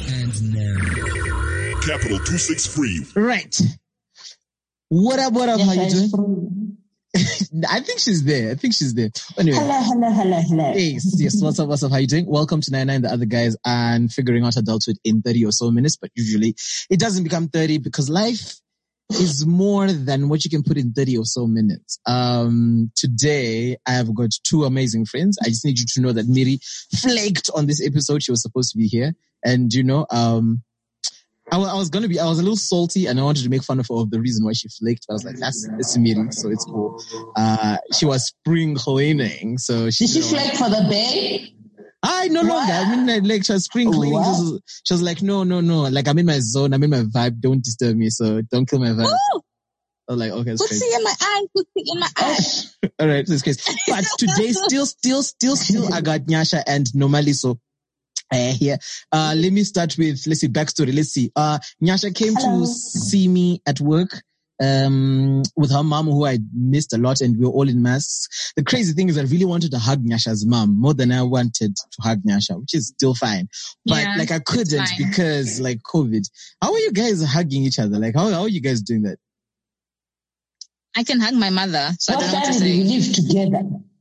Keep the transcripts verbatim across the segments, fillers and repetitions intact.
And now, Capital two six three. Right. What up, what up, yes, how you doing? I think she's there. I think she's there. Anyway. Hello, hello, hello, hello. Yes, yes. What's up, what's up, how you doing? Welcome to nine nine, the other guys, and figuring out adulthood in thirty or so minutes, but usually it doesn't become thirty because life is more than what you can put in thirty or so minutes. Um, today I have got two amazing friends. I just need you to know that Miri flaked on this episode. She was supposed to be here. And you know, um, I, I was gonna be, I was a little salty and I wanted to make fun of her of the reason why she flaked. But I was like, that's, it's Miri, so it's cool. Uh, she was spring cleaning, so she. Did she flake for the bay? I no longer. I mean, like, she was spring cleaning. She was, she was like, no, no, no. Like, I'm in my zone. I'm in my vibe. Don't disturb me. So don't kill my vibe. Ooh. I was like, okay, it's Pussy in my eye. Pussy in my eye. All right, this case. But today, still, still, still, still, I got Nyasha and Nomali. So. Uh, here, uh, let me start with, let's see, backstory. Let's see. Uh, Nyasha came Hello. to see me at work, um, with her mom, who I missed a lot, and we were all in masks. The crazy thing is I really wanted to hug Nyasha's mom more than I wanted to hug Nyasha, which is still fine. But yeah, like I couldn't because like COVID. How are you guys hugging each other? Like how, how are you guys doing that? I can hug my mother. So what I don't know what to say. say. We live together.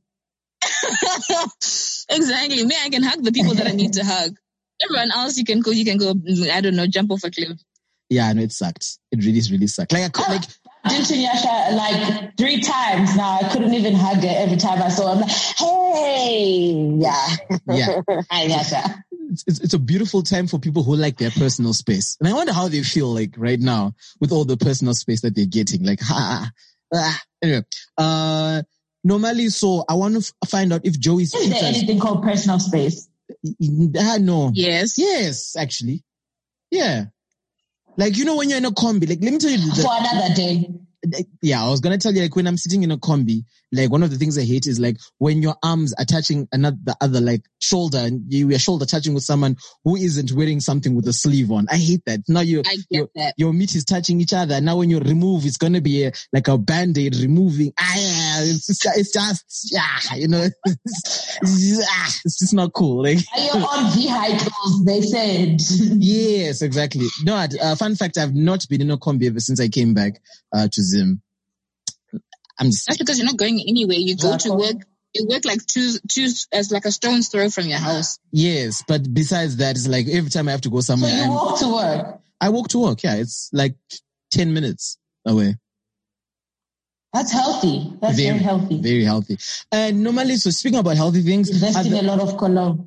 Exactly. Me, I can hug the people that I need to hug. Everyone else, you can go, you can go, I don't know, jump off a cliff. Yeah, no, it sucked. It really, really sucked. Like, I could, like, I've been to Nyasha like three times now. I couldn't even hug her every time I saw her. I'm like, hey, yeah. Yeah. Hi, Nyasha. It's, it's, it's a beautiful time for people who like their personal space. And I wonder how they feel like right now with all the personal space that they're getting. Like, ha, ah. Anyway, uh, normally, so I want to f- find out if Joey's Is there anything called personal space? Uh, no. Yes. Yes, actually. Yeah. Like, you know, when you're in a combi, like, let me tell you. The, For another day. Yeah, I was going to tell you, like, when I'm sitting in a combi, like, one of the things I hate is, like, when your arms are touching another, the other, like, shoulder, and you, your shoulder touching with someone who isn't wearing something with a sleeve on. I hate that. Now you, I get your, that. Your meat is touching each other. Now when you remove, it's going to be a, like a band-aid removing. Ah, yeah, it's just, it's just, yeah, you know, it's, just, ah, it's just not cool. Like, are you on vehicles, they said. Yes, exactly. No, uh, fun fact, I've not been in a combi ever since I came back, uh, to Zim. I'm just That's because you're not going anywhere. You go to work. You work like two, two, as like a stone's throw from your house. Yes, but besides that, it's like every time I have to go somewhere. So you I'm, walk to work? I walk to work, yeah. It's like ten minutes away. That's healthy. That's very, very healthy. Very healthy. And normally, so speaking about healthy things. Invest in a lot of cologne.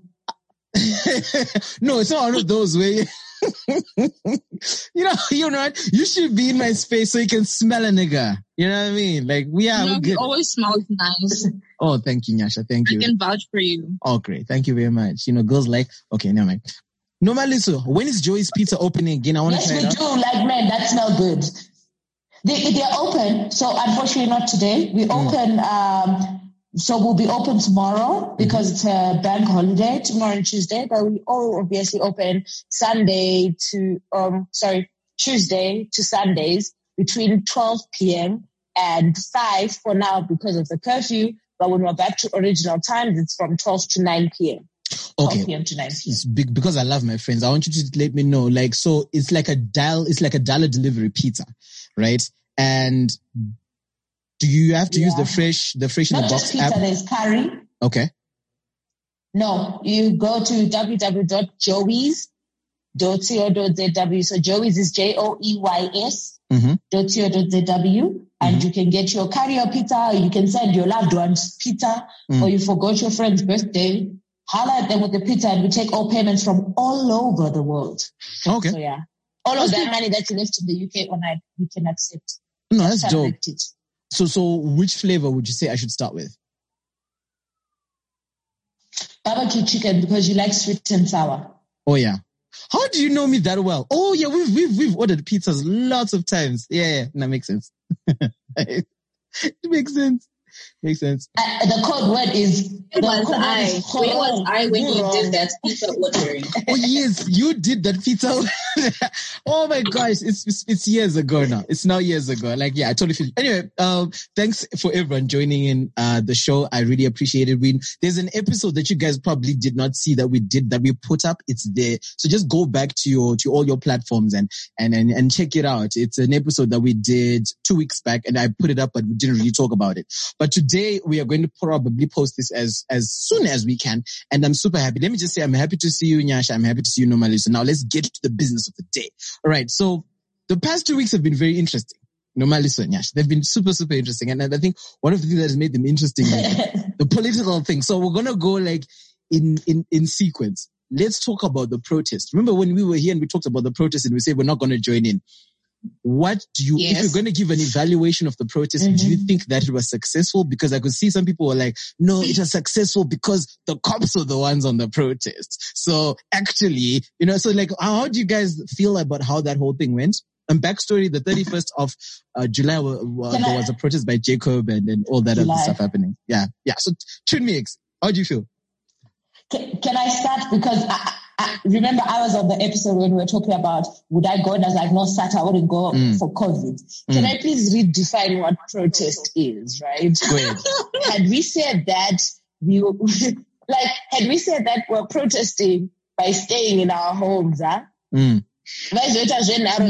No, it's not one of those where you, you know, you know what? You should be in my space so you can smell a nigga. You know what I mean? Like, we are. You know, good. he always smells nice. Oh, thank you, Nyasha. Thank you. I can vouch for you. Oh, great. Thank you very much. You know, girls like, okay, never mind. Normally, so when is Joey's Pizza opening again? I want yes, to try we it do. out. Like, man, that smell good. They, they're open. So unfortunately not today. We open, mm. um, so we'll be open tomorrow because it's a bank holiday, tomorrow and Tuesday, but we all obviously open Sunday to, um, sorry, Tuesday to Sundays between twelve p.m. and five for now because of the curfew. But when we're back to original times, it's from twelve to nine p.m. Okay. twelve p.m. to nine p.m. It's big, because I love my friends. I want you to let me know, like, so it's like a dial, it's like a dollar delivery pizza, right? And do you have to yeah. use the fresh, the fresh in Not the box just pizza, app? There's curry. Okay. No, you go to w w w dot joeys dot co dot z w. So Joeys is J O E Y S mm-hmm. dot co dot z w. And mm-hmm. you can get your curry or pizza, or you can send your loved ones pizza, mm. or you forgot your friend's birthday. Holla at them with the pizza, and we take all payments from all over the world. Okay. So yeah, all that's of that good. Money that you left in the U K overnight, we can accept. No, that's Just dope. It. So, so which flavor would you say I should start with? Barbecue chicken, because you like sweet and sour. Oh yeah. How do you know me that well? Oh yeah, we've we've we've ordered pizzas lots of times. Yeah, yeah, that makes sense. It makes sense. Makes sense. Uh, the code word is. Where the was code word I? is Where was I when you wrong. did that pizza ordering? Oh yes, you did that pizza. Oh my gosh, it's, it's it's years ago now. It's now years ago. Like yeah, I totally feel. Anyway, um, thanks for everyone joining in uh the show. I really appreciate it. We there's an episode that you guys probably did not see that we did that we put up. It's there, so just go back to your to all your platforms and and and, and check it out. It's an episode that we did two weeks back, and I put it up, but we didn't really talk about it. But today we are going to probably post this as as soon as we can, and I'm super happy. Let me just say, I'm happy to see you, Nyasha. I'm happy to see you, Normally. So now let's get to the business of the day. All right. So the past two weeks have been very interesting. Normally, so Nyasha, they've been super, super interesting. And I think one of the things that has made them interesting is the political thing. So we're going to go like in, in, in sequence. Let's talk about the protest. Remember when we were here and we talked about the protest and we said we're not going to join in. What do you, yes. if you're going to give an evaluation of the protest, mm-hmm. do you think that it was successful? Because I could see some people were like, no, it was successful because the cops were the ones on the protest. So actually, you know, so like, how do you guys feel about how that whole thing went? And backstory, the thirty-first of uh, July, uh, there I, was a protest by Jacob and, and all that July. Other stuff happening. Yeah. Yeah. So tune me, how do you feel? Can, can I start? Because I, I remember I was on the episode when we were talking about would I go, and I was like, no, Sat, I wouldn't go mm. for COVID. Can mm. I please redefine what protest is, right? Go ahead. Had we said that, we were, like, had we said that we're protesting by staying in our homes, huh? Mm. Yes.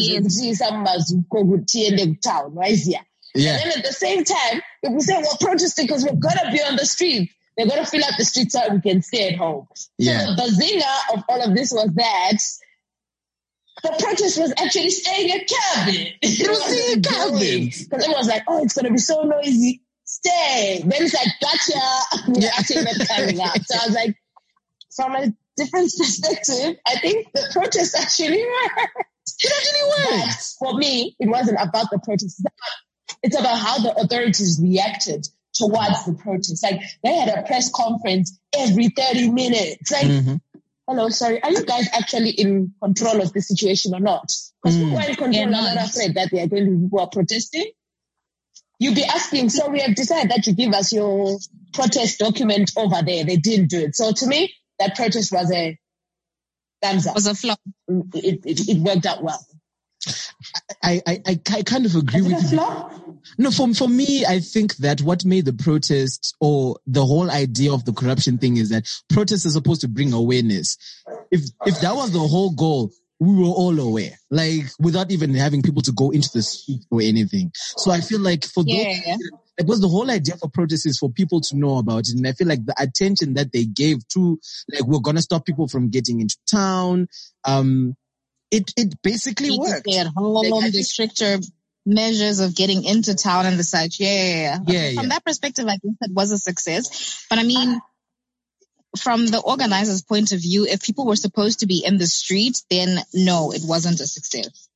Town, right? Yeah. Yeah. And then at the same time, if we say we're protesting because we're gonna be on the street, they're going to fill up the streets so we can stay at home. Yeah. So the zinger of all of this was that the protest was actually staying at cabin. It was staying at cabin. Because it was like, oh, it's going to be so noisy. Stay. Then it's like, gotcha. We're Yeah. actually not coming out. So I was like, from a different perspective, I think the protest actually worked. It actually worked. But for me, it wasn't about the protest. It's about how the authorities reacted towards the protest. Like, they had a press conference every thirty minutes. Like, mm-hmm. hello, sorry, are you guys actually in control of the situation or not? Because Mm. people are in control and not. not afraid that they are going to be people are protesting. You'll be asking, so we have decided that you give us your protest document over there. They didn't do it. So to me, that protest was a thumbs up. Was a flop. It, it, it worked out well. I, I, I, I kind of agree Is it with a you. flop? No, for, for me, I think that what made the protest or the whole idea of the corruption thing is that protests are supposed to bring awareness. If, if that was the whole goal, we were all aware, like without even having people to go into the street or anything. So I feel like for Yeah. those, because the whole idea for protests is for people to know about it. And I feel like the attention that they gave to, like, we're going to stop people from getting into town. Um, it, it basically People worked. stay at home, Like, I the think- stricter measures of getting into town and the such. Yeah, yeah, yeah. Yeah, From yeah. that perspective, I think that was a success. But I mean, from the organizer's point of view, if people were supposed to be in the street, then no, it wasn't a success.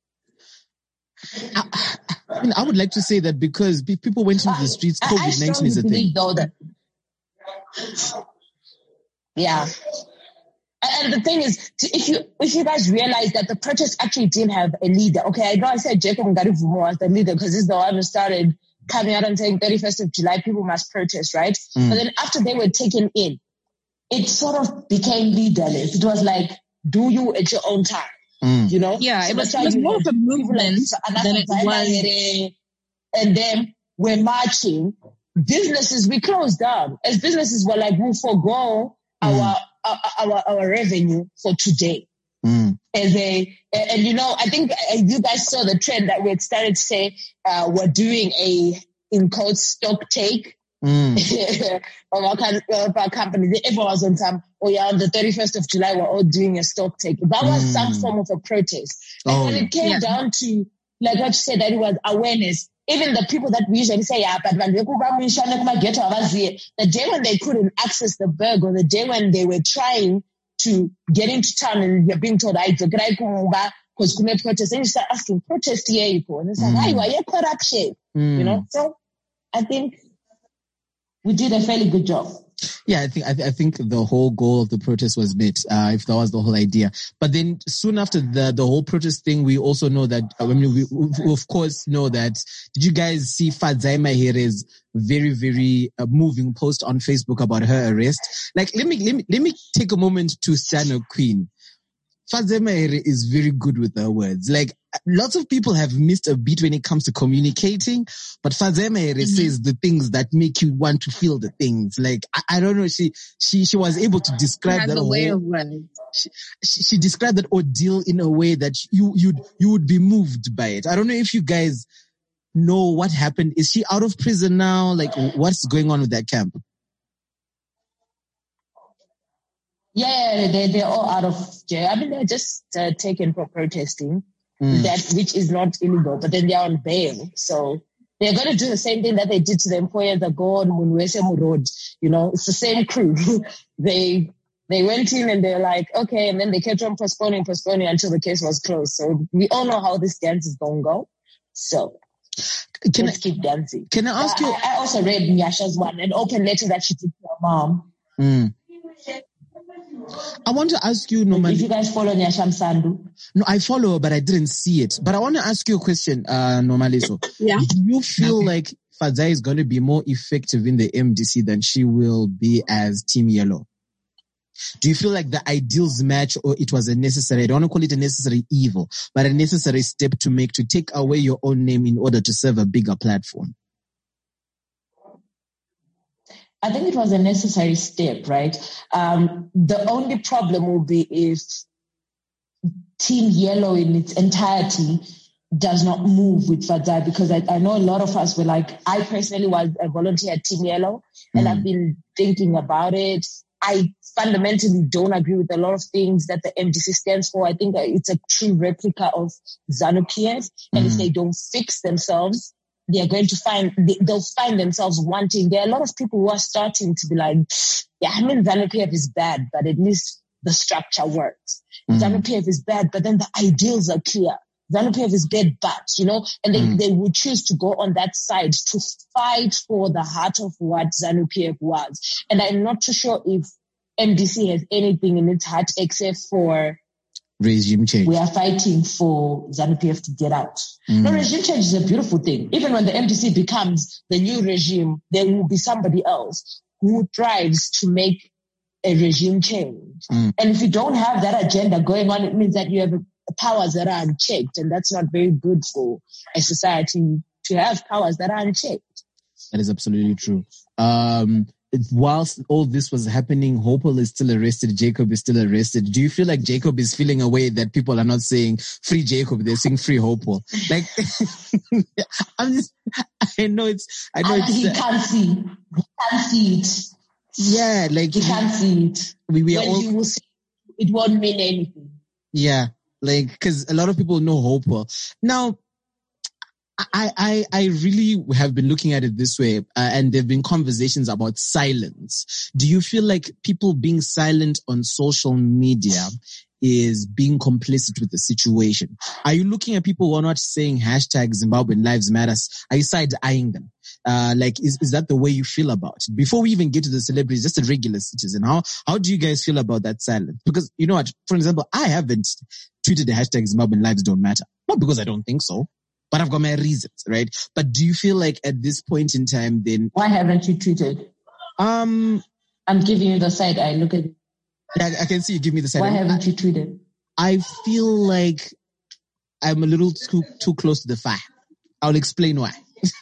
I, I mean, I would like to say that because pe- people went into the streets, I- I COVID nineteen is a strongly thing. believe, though, that yeah. And the thing is, if you if you guys realize that the protest actually didn't have a leader, okay, I know I said Jacob Ngarivumo was the leader because he's the one who started coming out and saying thirty-first of July, people must protest, right? Mm. But then after they were taken in, it sort of became leaderless. It was like, do you at your own time, Mm. you know? Yeah, So it was, that's why it was you more had of a people movement like than it was. was. And then we're marching. Businesses, we closed down. As businesses were like, we'll forego our, our, our, our revenue for today. Mm. As a, and you know, I think uh, you guys saw the trend that we had started to say, uh, we're doing a, in quotes, stock take. Mm. of, our, com- of our company. Everyone was on time. Oh yeah, on the thirty-first of July, we're all doing a stock take. That was Mm. some form of a protest. And Oh, when yeah. it came Yeah. down to, like what you said, that it was awareness. Even the people that we usually say, yeah, but when they go back, we shall not get to our the day when they couldn't access the burg, or the day when they were trying to get into town and you're being told, I because kuna protest, and you start asking, protest here you go. And it's like, Mm. why, why, you corruption, Mm. you know? So I think we did a fairly good job. Yeah, I think I, th- I think the whole goal of the protest was met. Uh, if that was the whole idea, but then soon after the the whole protest thing, we also know that. I mean, we, we of course know that. Did you guys see Fadzai Mahere's very very uh, moving post on Facebook about her arrest? Like, let me let me let me take a moment to stand a queen. Fadzai Mahere is very good with her words. Like, lots of people have missed a beat when it comes to communicating, but Fadzai Mahere mm-hmm. says the things that make you want to feel the things. Like, I, I don't know, she she she was able to describe that the whole, way of words. She, she, she described that ordeal in a way that you you'd you would be moved by it. I don't know if you guys know what happened. Is she out of prison now? Like, what's going on with that camp? Yeah, they they're all out of jail. I mean, they're just uh, taken for protesting, mm. that which is not illegal, but then they're on bail. So they're going to do the same thing that they did to the employers that go on Munwesemu Road. You know, it's the same crew. they they went in and they're like, okay, and then they kept on postponing, postponing until the case was closed. So we all know how this dance is going to go. So can let's I, keep dancing. Can I ask I, you? I, I also read Nyasha's one, an open letter that she did to her mom. Mm. I want to ask you, normally. If you guys follow Nyasham Sandu? No, I follow, but I didn't see it. But I want to ask you a question, uh, normally. So, yeah. Do you feel okay. like Fadzai is going to be more effective in the M D C than she will be as Team Yellow? Do you feel like the ideals match, or it was a necessary, I don't want to call it a necessary evil, but a necessary step to make, to take away your own name in order to serve a bigger platform? I think it was a necessary step, right? Um, the only problem will be if Team Yellow in its entirety does not move with Fadzai, because I, I know a lot of us were like, I personally was a volunteer at Team Yellow, and mm. I've been thinking about it. I fundamentally don't agree with a lot of things that the M D C stands for. I think it's a true replica of ZANU-P F, and mm. if they don't fix themselves, they're going to find, they'll find themselves wanting. There are a lot of people who are starting to be like, yeah, I mean, ZANU-P F is bad, but at least the structure works. Mm. ZANU-P F is bad, but then the ideals are clear. ZANU-P F is bad, but, you know, and they, mm. they would choose to go on that side to fight for the heart of what ZANU-P F was. And I'm not too sure if M D C has anything in its heart except for regime change. We are fighting for ZANU-P F to get out. Mm. No, regime change is a beautiful thing. Even when the M D C becomes the new regime, there will be somebody else who thrives to make a regime change. Mm. And if you don't have that agenda going on, it means that you have powers that are unchecked, and that's not very good for a society to have powers that are unchecked. That is absolutely true. Um, whilst all this was happening, Hopewell is still arrested, Jacob is still arrested. Do you feel like Jacob is feeling a way that people are not saying free Jacob, they're saying free Hopewell? Like, I'm just, I know it's, I know and it's. He uh, can't see. He can't see it. Yeah, like. He can't see it. We, we when are all, he will see it, it won't mean anything. Yeah, like, cause a lot of people know Hopewell. Now, I, I, I really have been looking at it this way, uh, and there have been conversations about silence. Do you feel like people being silent on social media is being complicit with the situation? Are you looking at people who are not saying hashtag Zimbabwean Lives Matter? Are you side-eyeing them? Uh, like, is, is that the way you feel about it? Before we even get to the celebrities, just a regular citizen, how, how do you guys feel about that silence? Because, you know what, for example, I haven't tweeted the hashtag Zimbabwean Lives Don't Matter. Not because I don't think so, but I've got my reasons, right? But do you feel like at this point in time, then... Why haven't you tweeted? Um, I'm giving you the side eye. Look at it. I, I can see you give me the side Why eye. haven't you tweeted? I feel like I'm a little too too close to the fire. I'll explain why.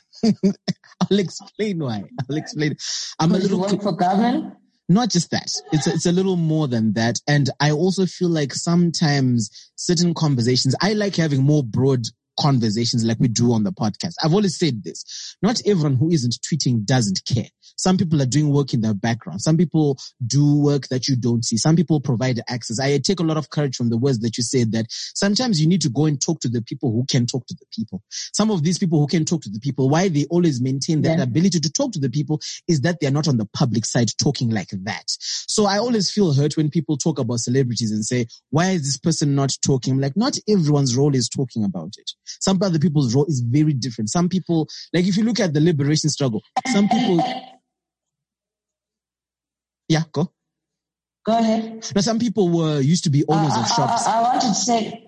I'll explain why. I'll explain. I'm Because a little... you work for government? Not just that. It's a, it's a little more than that. And I also feel like sometimes certain conversations, I like having more broad conversations like we do on the podcast. I've always said this. Not everyone who isn't tweeting doesn't care. Some people are doing work in the background. Some people do work that you don't see. Some people provide access. I take a lot of courage from the words that you said, that sometimes you need to go and talk to the people who can talk to the people. Some of these people who can talk to the people, why they always maintain that yeah. ability to talk to the people is that they're not on the public side talking like that. So I always feel hurt when people talk about celebrities and say, why is this person not talking? I'm like, not everyone's role is talking about it. Some other people's role is very different. Some people, like if you look at the liberation struggle, some people... Yeah, go. Go ahead. Now, some people were used to be owners uh, of shops. I, I, I wanted to say.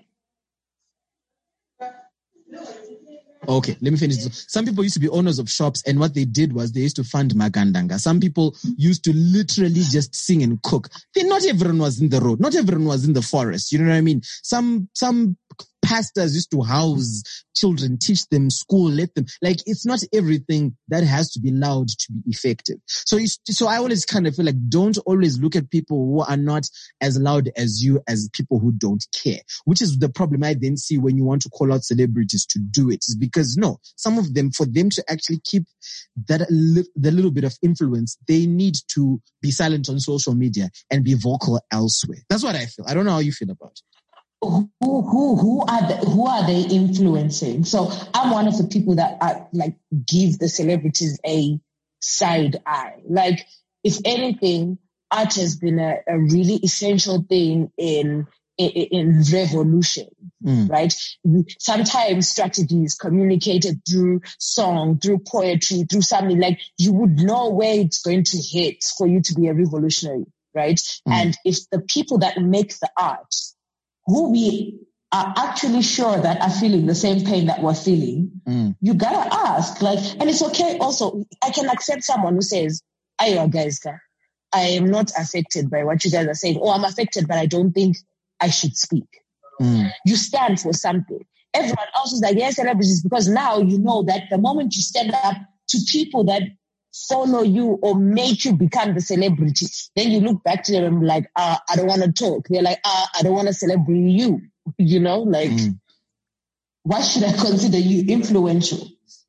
Okay, let me finish. Some people used to be owners of shops, and what they did was they used to fund Magandanga. Some people used to literally just sing and cook. Then not everyone was in the road. Not everyone was in the forest. You know what I mean? Some, some pastors used to house children, teach them school, let them, like, it's not everything that has to be loud to be effective. So, you, so I always kind of feel like don't always look at people who are not as loud as you as people who don't care, which is the problem I then see when you want to call out celebrities to do it, is because no, some of them, for them to actually keep that, li- the little bit of influence, they need to be silent on social media and be vocal elsewhere. That's what I feel. I don't know how you feel about it. Who who who are the, who are they influencing? So I'm one of the people that are, like, give the celebrities a side eye. Like, if anything, art has been a, a really essential thing in in, in revolution, mm. right? Sometimes strategy is communicated through song, through poetry, through something. Like, you would know where it's going to hit for you to be a revolutionary, right? Mm. And if the people that make the art, who we are actually sure that are feeling the same pain that we're feeling, mm. you gotta ask. Like, and it's okay also. I can accept someone who says, "Ayo, guys, I am not affected by what you guys are saying. Or I'm affected, but I don't think I should speak." Mm. You stand for something. Everyone else is like, yes, celebrities, because now you know that the moment you stand up to people that follow you or make you become the celebrity, then you look back to them and be like, ah, I don't want to talk. They're like, ah, I don't want to celebrate you. You know, like, mm. why should I consider you influential?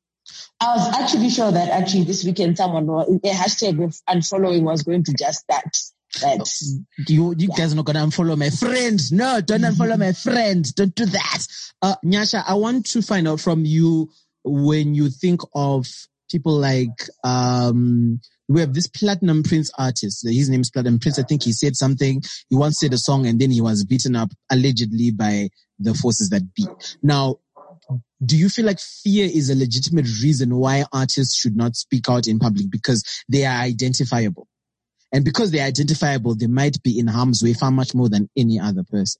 I was actually sure that actually this weekend someone, a hashtag of unfollowing was going to just that. That you you yeah. guys are not going to unfollow my friend. No, don't unfollow my friend. Don't do that. Uh, Nyasha, I want to find out from you, when you think of people like, um, we have this Platinum Prince artist. His name is Platinum Prince. I think he said something. He once said a song and then he was beaten up allegedly by the forces that be. Now, do you feel like fear is a legitimate reason why artists should not speak out in public? Because they are identifiable. And because they're identifiable, they might be in harm's way far much more than any other person.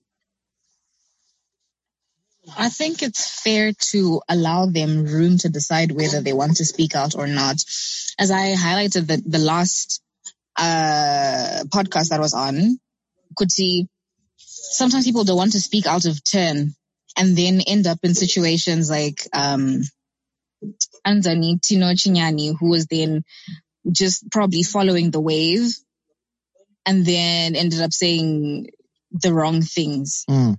I think it's fair to allow them room to decide whether they want to speak out or not. As I highlighted the, the last uh, podcast that was on, could see sometimes people don't want to speak out of turn and then end up in situations like um, Anzani Tino Chinyani, who was then just probably following the wave and then ended up saying the wrong things. Mm.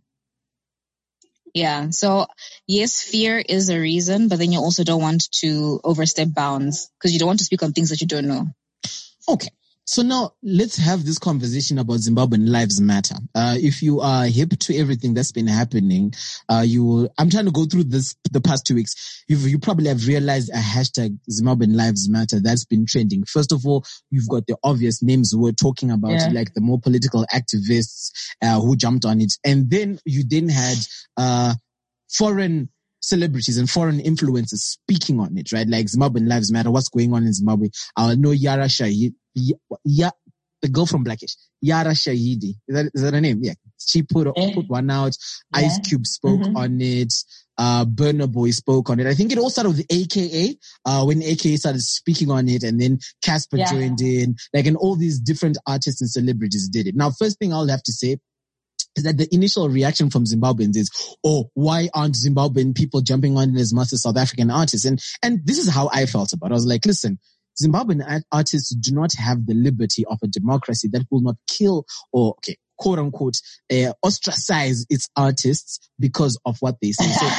Yeah. So yes, fear is a reason, but then you also don't want to overstep bounds because you don't want to speak on things that you don't know. Okay. So now let's have this conversation about Zimbabwean Lives Matter. Uh, if you are hip to everything that's been happening, uh, you will, I'm trying to go through this the past two weeks. You've, you probably have realized a hashtag Zimbabwean Lives Matter that's been trending. First of all, you've got the obvious names we're talking about, yeah. like the more political activists, uh, who jumped on it. And then you then had, uh, foreign celebrities and foreign influencers speaking on it, right? Like Zimbabwean Lives Matter. What's going on in Zimbabwe? I know Yara Shahidi. Yeah, the girl from Blackish, Yara Shahidi. Is that, is that her name? Yeah. She put, eh? put one out. Yeah. Ice Cube spoke mm-hmm. on it. Uh, Burna Boy spoke on it. I think it all started with A K A, uh, when A K A started speaking on it, and then Casper yeah. joined in, like, and all these different artists and celebrities did it. Now, first thing I'll have to say is that the initial reaction from Zimbabweans is, oh, why aren't Zimbabwean people jumping on as much as South African artists? And, and this is how I felt about it. I was like, listen, Zimbabwean artists do not have the liberty of a democracy that will not kill or, okay, quote unquote, uh, ostracize its artists because of what they say. So,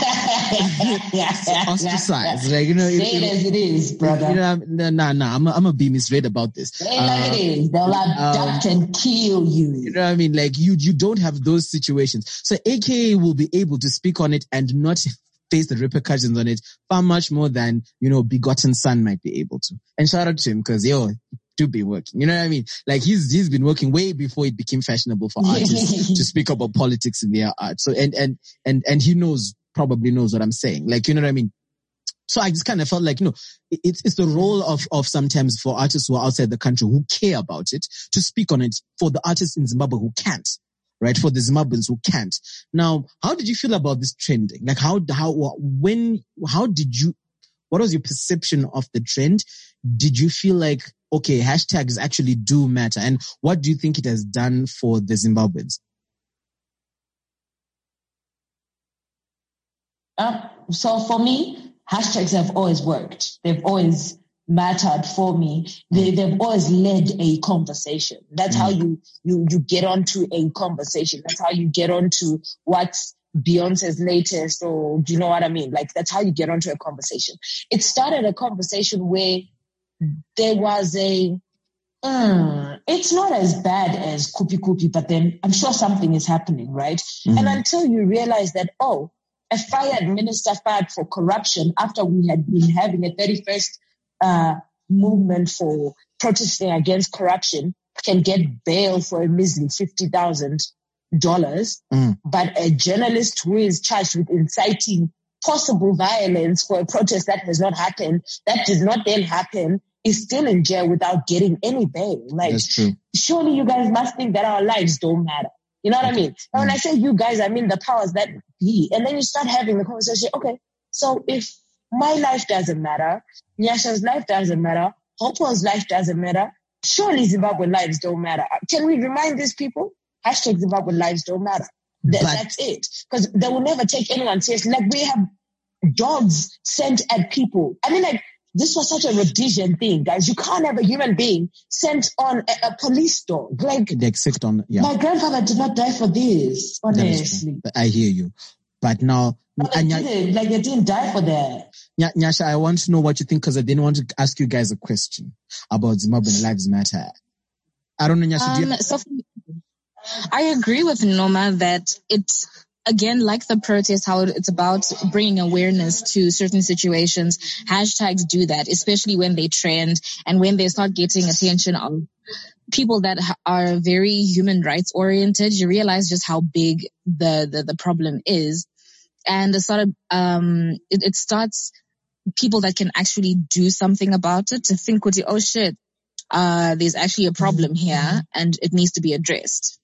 ostracize, like, you know, say it, it as it is, brother. You know, no, no, no, I'm, I'm gonna be misread about this. Say it like uh, it is. They'll abduct um, and kill you. You know what I mean? Like, you, you don't have those situations. So A K A will be able to speak on it and not face the repercussions on it far much more than, you know, Begotten Son might be able to. And shout out to him because, yo, do be working. You know what I mean? Like, he's, he's been working way before it became fashionable for artists to speak about politics in their art. So, and, and, and, and he knows, probably knows what I'm saying. Like, you know what I mean? So I just kind of felt like, you know, it's it's the role of of sometimes for artists who are outside the country who care about it to speak on it for the artists in Zimbabwe who can't, right? For the Zimbabweans who can't. Now, how did you feel about this trending? Like how how when how did you? What was your perception of the trend? Did you feel like, okay, hashtags actually do matter, and what do you think it has done for the Zimbabweans? Uh, so for me, hashtags have always worked. They've always mattered for me. They, they've always led a conversation. That's mm. how you, you, you get onto a conversation. That's how you get onto what's Beyonce's latest, or do you know what I mean? Like, that's how you get onto a conversation. It started a conversation where there was a, mm, it's not as bad as Kupi Kupi, but then I'm sure something is happening, right? Mm. And until you realize that, oh, a fired minister fired for corruption after we had been having a thirty-first uh, movement for protesting against corruption can get bail for a measly fifty thousand dollars. Mm. But a journalist who is charged with inciting possible violence for a protest that has not happened, that did not then happen, is still in jail without getting any bail. Like, that's true. Surely you guys must think that our lives don't matter. You know what I mean? And when I say you guys, I mean the powers that be. And then you start having the conversation, okay, so if my life doesn't matter, Nyasha's life doesn't matter, Hopo's life doesn't matter, surely Zimbabwe lives don't matter. Can we remind these people? Hashtag Zimbabwe lives don't matter. That, but, that's it. Because they will never take anyone seriously. Like, we have dogs sent at people. I mean, like, this was such a Rhodesian thing, guys. You can't have a human being sent on a, a police dog. Like, they exist on, yeah. My grandfather did not die for this, honestly. I hear you. But now, but they Nya- didn't, like, they didn't die for that. Nya- Nyasha, I want to know what you think, because I didn't want to ask you guys a question about Zimbabwean Lives Matter. I don't know, Nyasha. Um, do you- so I agree with Noma that it's, again, like the protest, how it's about bringing awareness to certain situations. Hashtags do that, especially when they trend and when they start getting attention of people that are very human rights oriented. You realize just how big the, the, the problem is. And it sort of, um, it, it starts people that can actually do something about it to think, oh shit, uh, there's actually a problem here and it needs to be addressed.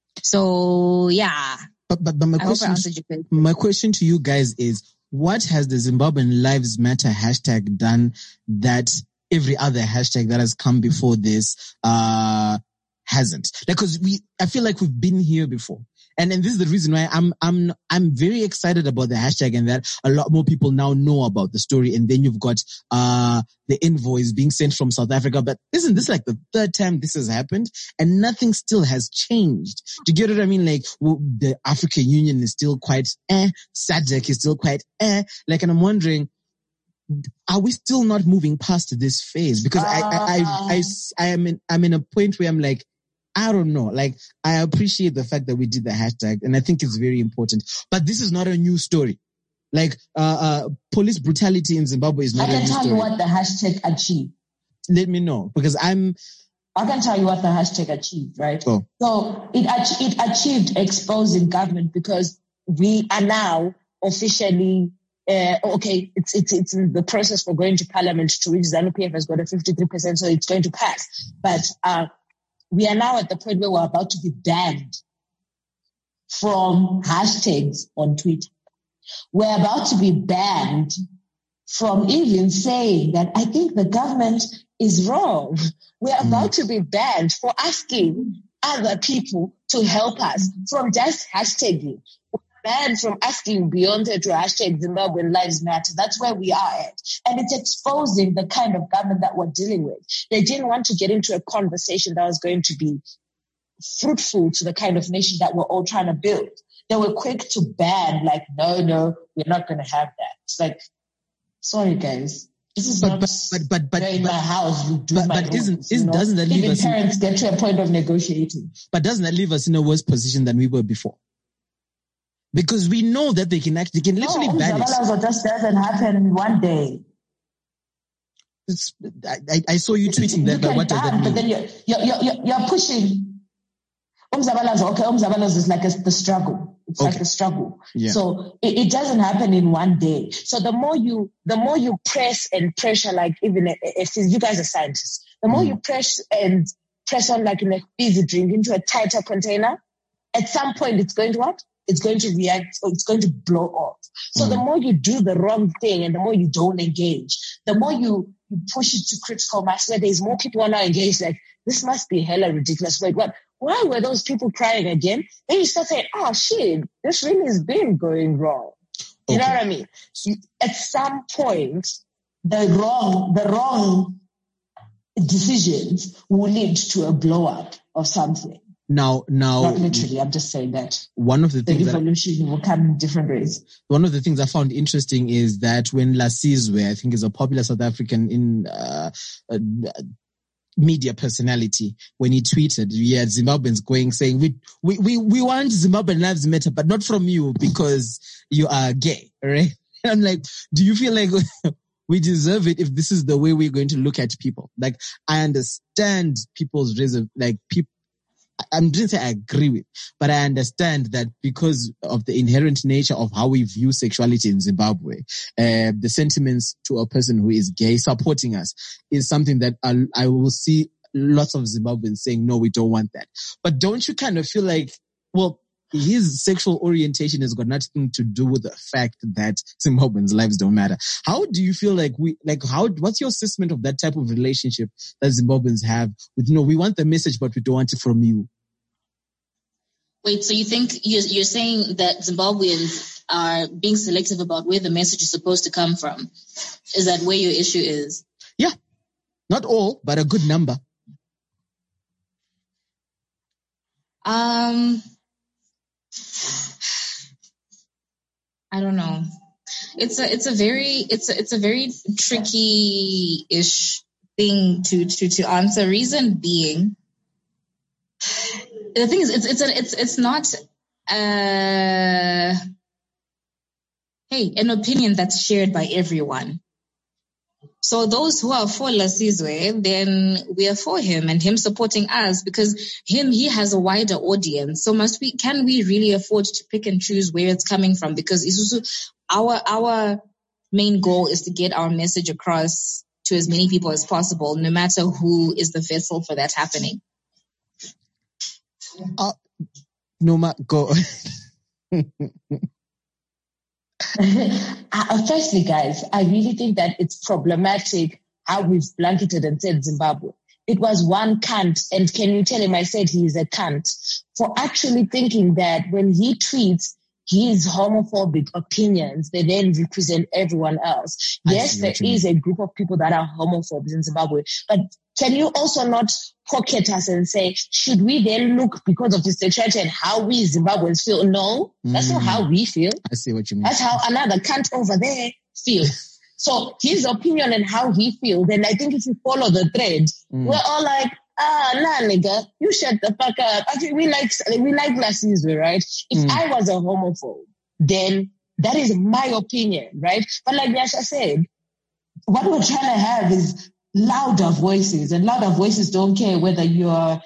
So, yeah. But, but, but my, question, my question to you guys is, what has the Zimbabwean Lives Matter hashtag done that every other hashtag that has come before this uh hasn't? Like, cause we, I feel like we've been here before. And, and this is the reason why I'm, I'm, I'm very excited about the hashtag, and that a lot more people now know about the story. And then you've got, uh, the invoice being sent from South Africa. But isn't this like the third time this has happened and nothing still has changed? Do you get what I mean? Like, well, the African Union is still quite eh, S A D C is still quite eh. Like, and I'm wondering, are we still not moving past this phase? Because I, I, I, I, I am in, I'm in a point where I'm like, I don't know. Like, I appreciate the fact that we did the hashtag, and I think it's very important. But this is not a new story. Like, uh, uh, police brutality in Zimbabwe is not a new story. I can tell you what the hashtag achieved. Let me know, because I'm... I can tell you what the hashtag achieved, right? Oh. So it, it achieved exposing government, because we are now officially... Uh, okay, it's, it's, it's in the process for going to parliament to reach ZANU-P F has got a fifty-three percent, so it's going to pass. But, uh, we are now at the point where we're about to be banned from hashtags on Twitter. We're about to be banned from even saying that I think the government is wrong. We're about to be banned for asking other people to help us from just hashtagging. Banned from asking Beyonce to hashtag Zimbabwean Lives Matter. That's where we are at. And it's exposing the kind of government that we're dealing with. They didn't want to get into a conversation that was going to be fruitful to the kind of nation that we're all trying to build. They were quick to ban, like, no, no, we're not going to have that. It's like, sorry, guys. This is but, not but, but, but, in but, my house. You do but, my but isn't, rules, isn't, you know? doesn't that leave Even us... parents in, get to a point of negotiating. But doesn't that leave us in a worse position than we were before? Because we know that they can actually, they can literally no, ban it. No, just doesn't happen one day. It's, I, I saw you tweeting that, you but what does that mean? But then you're, you're, you're, you're pushing. Umzabalazo, okay, Umzabalazo is like a, the struggle. It's Okay. like a struggle. Yeah. So it, it doesn't happen in one day. So the more you, the more you press and pressure, like even if you guys are scientists, the more Mm. you press and press on like in a fizzy drink into a tighter container, at some point it's going to what? It's going to react, or it's going to blow off. So Mm. the more you do the wrong thing and the more you don't engage, the more you, you push it to critical mass where there's more people are now engaged, like, this must be hella ridiculous. Wait, what? Why were those people crying again? Then you start saying, oh shit, this really has been going wrong. You Okay. know what I mean? At some point, the wrong, the wrong decisions will lead to a blow up of something. Now, now, Not literally, I'm just saying that. One of the The things that, evolution will come in different ways. one of the things I found interesting is that when Lasizwe, I think is a popular South African in uh, uh, media personality, when he tweeted, we had Zimbabweans going saying, we, we, we, we want Zimbabwean lives matter, but not from you because you are gay, right? And I'm like, do you feel like we deserve it if this is the way we're going to look at people? Like, I understand people's reason, like people, I didn't say I agree with, but I understand that because of the inherent nature of how we view sexuality in Zimbabwe, uh, the sentiments to a person who is gay supporting us is something that I, I will see lots of Zimbabweans saying, no, we don't want that. But don't you kind of feel like, well, his sexual orientation has got nothing to do with the fact that Zimbabweans' lives don't matter. How do you feel like we, like how, what's your assessment of that type of relationship that Zimbabweans have with, you know, we want the message, but we don't want it from you? Wait, so you think you're, you're saying that Zimbabweans are being selective about where the message is supposed to come from? Is that where your issue is? Yeah. Not all, but a good number. Um, I don't know. It's a, it's a very, it's a, it's a very tricky-ish thing to, to, to answer. Reason being, the thing is, it's, it's, a, it's, it's not, uh, hey, an opinion that's shared by everyone. So those who are for Lasizwe, then we are for him and him supporting us because him, he has a wider audience. So must we, can we really afford to pick and choose where it's coming from? Because it's also our, our main goal is to get our message across to as many people as possible, no matter who is the vessel for that happening. Uh, no, ma- go. uh, firstly, guys, I really think that it's problematic how we've blanketed and said Zimbabwe. It was one cunt, and can you tell him I said he is a cunt, for actually thinking that when he tweets his homophobic opinions, they then represent everyone else. I Yes, there is a group of people that are homophobes in Zimbabwe, but can you also not pocket us and say, should we then look because of his sexuality and how we Zimbabweans feel? No, that's mm. not how we feel. I see what you mean. That's how another cunt over there feels. So his opinion and how he feels, then I think if you follow the thread, mm. we're all like, ah, nah, nigga, you shut the fuck up. Actually, we like, we like Lasizwe, right? If mm. I was a homophobe, then that is my opinion, right? But like Nyasha said, what we're trying to have is louder voices, and louder voices don't care whether you're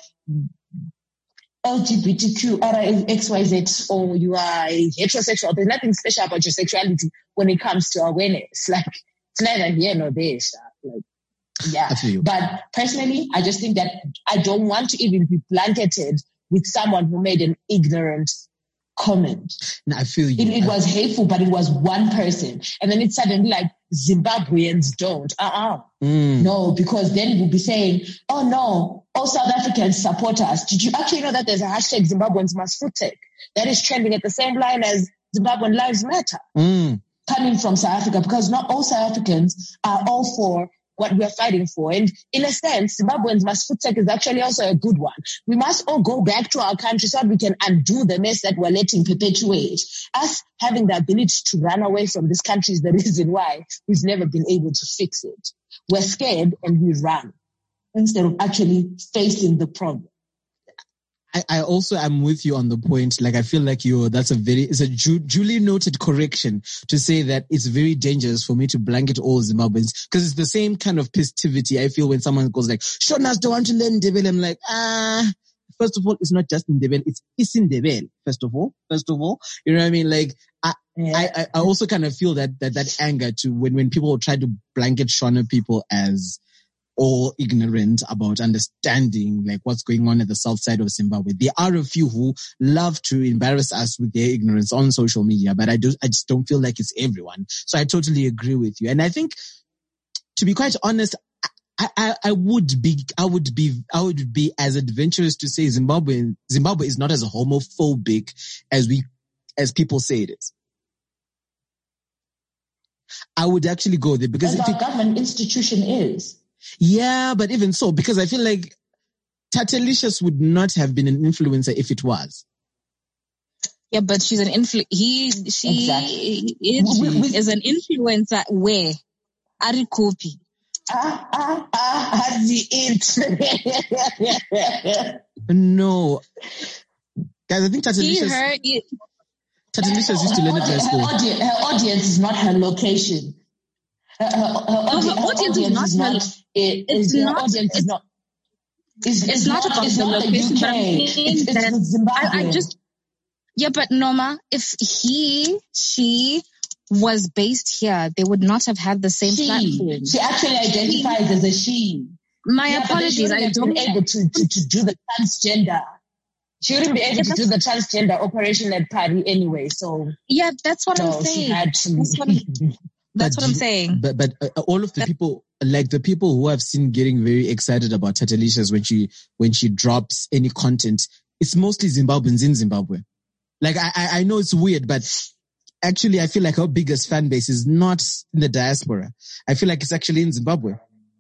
L G B T Q, X Y Z, or you are heterosexual. There's nothing special about your sexuality when it comes to awareness. Like, it's neither here nor there. Like, yeah. But personally, I just think that I don't want to even be blanketed with someone who made an ignorant comment. No, I feel you. It, it was hateful, but it was one person. And then it's suddenly like, Zimbabweans don't. Uh-uh. Mm. No, because then we'll be saying, oh no, all South Africans support us. Did you actually know that there's a hashtag Zimbabweans must food tech that is trending at the same line as Zimbabwean Lives Matter mm. coming from South Africa? Because not all South Africans are all for what we're fighting for. And in a sense, Zimbabweans must food tech is actually also a good one. We must all go back to our country so that we can undo the mess that we're letting perpetuate. Us having the ability to run away from this country is the reason why we've never been able to fix it. We're scared and we run instead of actually facing the problem. I, I also am with you on the point. Like, I feel like you're, that's a very, it's a ju- duly noted correction to say that it's very dangerous for me to blanket all Zimbabweans, because it's the same kind of positivity I feel when someone goes like, Shonas don't want to learn Ndebele. I'm like, ah, first of all, it's not just Ndebele, it's Isindebele, first of all. First of all, you know what I mean? Like, I, yeah. I, I also kind of feel that, that, that anger to when, when people try to blanket Shona people as all ignorant about understanding like what's going on at the south side of Zimbabwe. There are a few who love to embarrass us with their ignorance on social media, but I do, I just don't feel like it's everyone. So I totally agree with you. And I think, to be quite honest, I, I, I would be, I would be, I would be as adventurous to say Zimbabwe, Zimbabwe is not as homophobic as we, as people say it is. I would actually go there because as our government institution is. Yeah, but even so, because I feel like Tatalicious would not have been an influencer if it was. Yeah, but she's an influ. He, she exactly. is, we, we, is an influencer where Ari Kopi. Ah, ah, ah, has the it. No. Guys, I think Tatalicious, her, it, Tatalicious used to learn at high school. Her audience, her audience is not her location. Her, her, her, no, audience, her audience, her audience is not, is not, it, it's not, her audience it's, is not, it's, it's, it's not, not about it's the not location, the U K. It's, it's that Zimbabwe. I, I just, yeah, but Noma, if he, she was based here, they would not have had the same she, platform. She actually identifies she. as a she. My yeah, apologies, I don't be able to, to, to do the transgender. She wouldn't be able yeah, to do the transgender operation at Paris anyway, so. Yeah, that's what so I'm saying. She had to. That's what I'm, that's what I'm you, saying. But, but uh, all of the that, people, like the people who I've seen getting very excited about Tatalicious when she, when she drops any content, it's mostly Zimbabweans in Zimbabwe. Like, I, I, I know it's weird, but actually I feel like our biggest fan base is not in the diaspora. I feel like it's actually in Zimbabwe.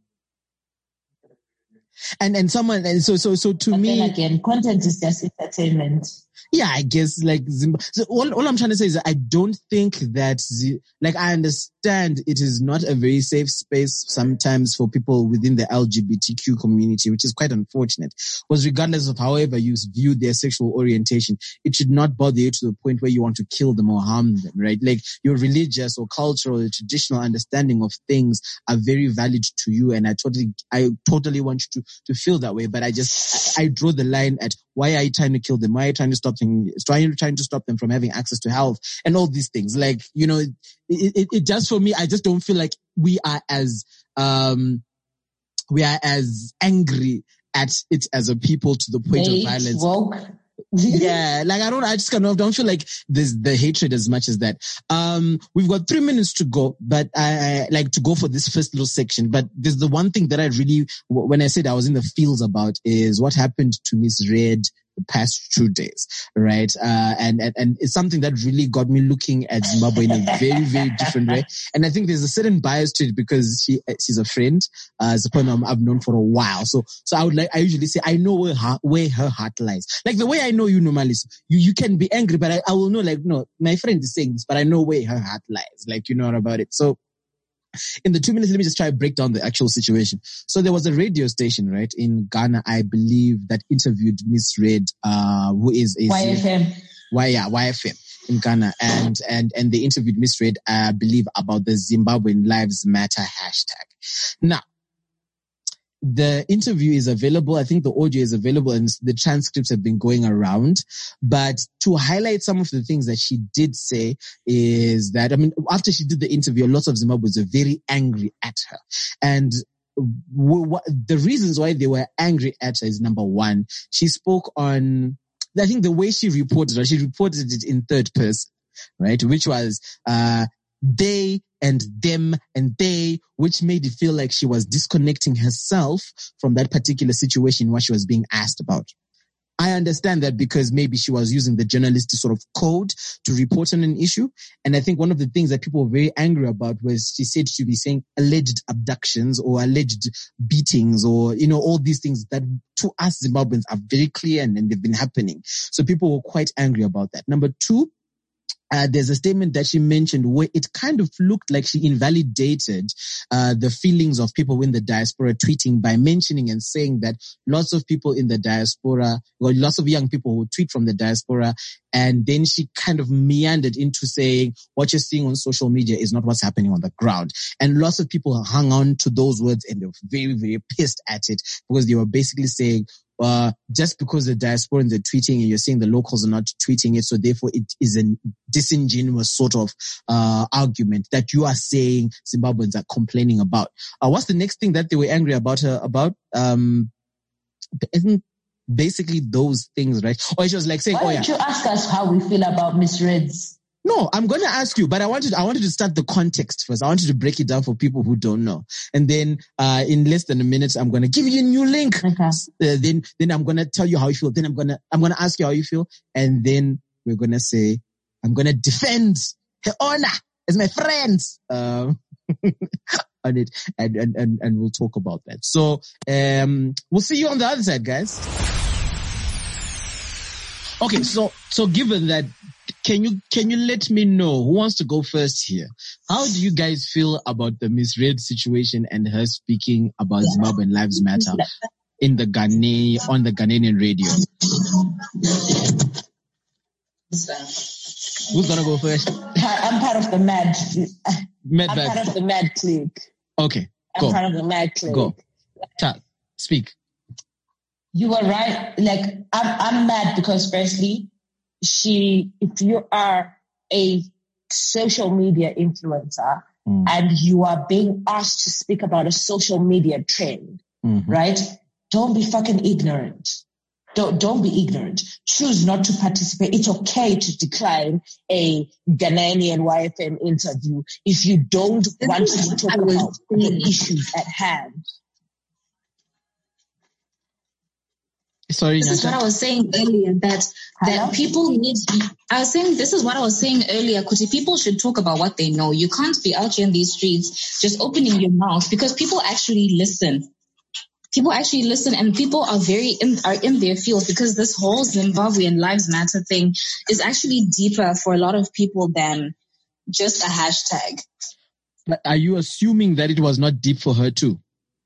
And and someone and so so so to but me then again, content is just entertainment. Yeah, I guess like Zimbabwe. So all all I'm trying to say is that I don't think that Z- like I understand it is not a very safe space sometimes for people within the L G B T Q community, which is quite unfortunate. Because regardless of however you view their sexual orientation, it should not bother you to the point where you want to kill them or harm them, right? Like your religious or cultural or traditional understanding of things are very valid to you, and I totally I totally want you to to feel that way. But I just I, I draw the line at why are you trying to kill them? Why are you trying to stop them? Trying trying to stop them from having access to health and all these things. Like, you know, it, it, it just for me, I just don't feel like we are as um we are as angry at it as a people to the point they of violence. Woke. Yeah, like I don't, I just kind of don't feel like there's the hatred as much as that. Um, we've got three minutes to go, but I, I like to go for this first little section. But there's the one thing that I really, when I said I was in the feels about is what happened to Miss Red the past two days, right? Uh, and, and, and it's something that really got me looking at Zimbabwe in a very, very different way. And I think there's a certain bias to it because she, she's a friend, uh, it's a person I've known for a while. So, so I would like, I usually say, I know where her, where her heart lies. Like the way I know you normally, so you, you can be angry, but I, I will know like, no, my friend is saying this, but I know where her heart lies. Like, you know about it. So, in the two minutes, let me just try to break down the actual situation. So there was a radio station, right, in Ghana, I believe, that interviewed Miss Red, uh, who is a Y F M. Y, yeah, Y F M in Ghana, and and and they interviewed Miss Red, I believe, about the Zimbabwean Lives Matter hashtag. Now, the interview is available. I think the audio is available and the transcripts have been going around. But to highlight some of the things that she did say is that, I mean, after she did the interview, lots of Zimbabweans were very angry at her. And w- w- the reasons why they were angry at her is, number one, she spoke on, I think the way she reported it, she reported it in third person, right? Which was, uh, they and them and they, which made it feel like she was disconnecting herself from that particular situation what she was being asked about. I understand that because maybe she was using the journalistic sort of code to report on an issue. And I think one of the things that people were very angry about was she said she'd be saying alleged abductions or alleged beatings or, you know, all these things that to us Zimbabweans are very clear and, and they've been happening. So people were quite angry about that. Number two, Uh, there's a statement that she mentioned where it kind of looked like she invalidated uh, the feelings of people in the diaspora tweeting by mentioning and saying that lots of people in the diaspora, or lots of young people who tweet from the diaspora, and then she kind of meandered into saying what you're seeing on social media is not what's happening on the ground. And lots of people hung on to those words and they were very, very pissed at it because they were basically saying, uh, just because the diasporans are tweeting and you're saying the locals are not tweeting it, so therefore it is a disingenuous sort of uh, argument that you are saying Zimbabweans are complaining about. Uh, what's the next thing that they were angry about her about? Um, isn't basically those things, right? Or she was like saying, Why "Oh yeah." don't you ask us how we feel about misreads? No, I'm going to ask you, but I wanted I wanted to start the context first. I wanted to break it down for people who don't know, and then uh, in less than a minute, I'm going to give you a new link. Okay. Uh, then then I'm going to tell you how you feel. Then I'm going to I'm going to ask you how you feel, and then we're going to say I'm going to defend her honor as my friends um, on it, and, and and and we'll talk about that. So um, we'll see you on the other side, guys. Okay, so so given that. Can you can you let me know who wants to go first here? How do you guys feel about the misread situation and her speaking about Zimbabwean Lives Matter in the Ghana on the Ghanaian radio? Who's gonna go first? I'm part of the mad. Mad I'm bag. part of the mad clique. Okay, I'm go. part of the mad clique. Go. Ta- speak. You were right. Like I'm, I'm mad because firstly, she, if you are a social media influencer mm. and you are being asked to speak about a social media trend, mm-hmm. right? Don't be fucking ignorant. Don't, don't be ignorant. Choose not to participate. It's okay to decline a Ghanaian Y F M interview if you don't want to talk about the issues at hand. Sorry, this is what I was saying earlier, that that Hello? people need I was saying this is what I was saying earlier, Kuti. People should talk about what they know. You can't be out here in these streets just opening your mouth, because people actually listen. People actually listen, and people are very in, are in their field, because this whole Zimbabwean Lives Matter thing is actually deeper for a lot of people than just a hashtag. But are you assuming that it was not deep for her too?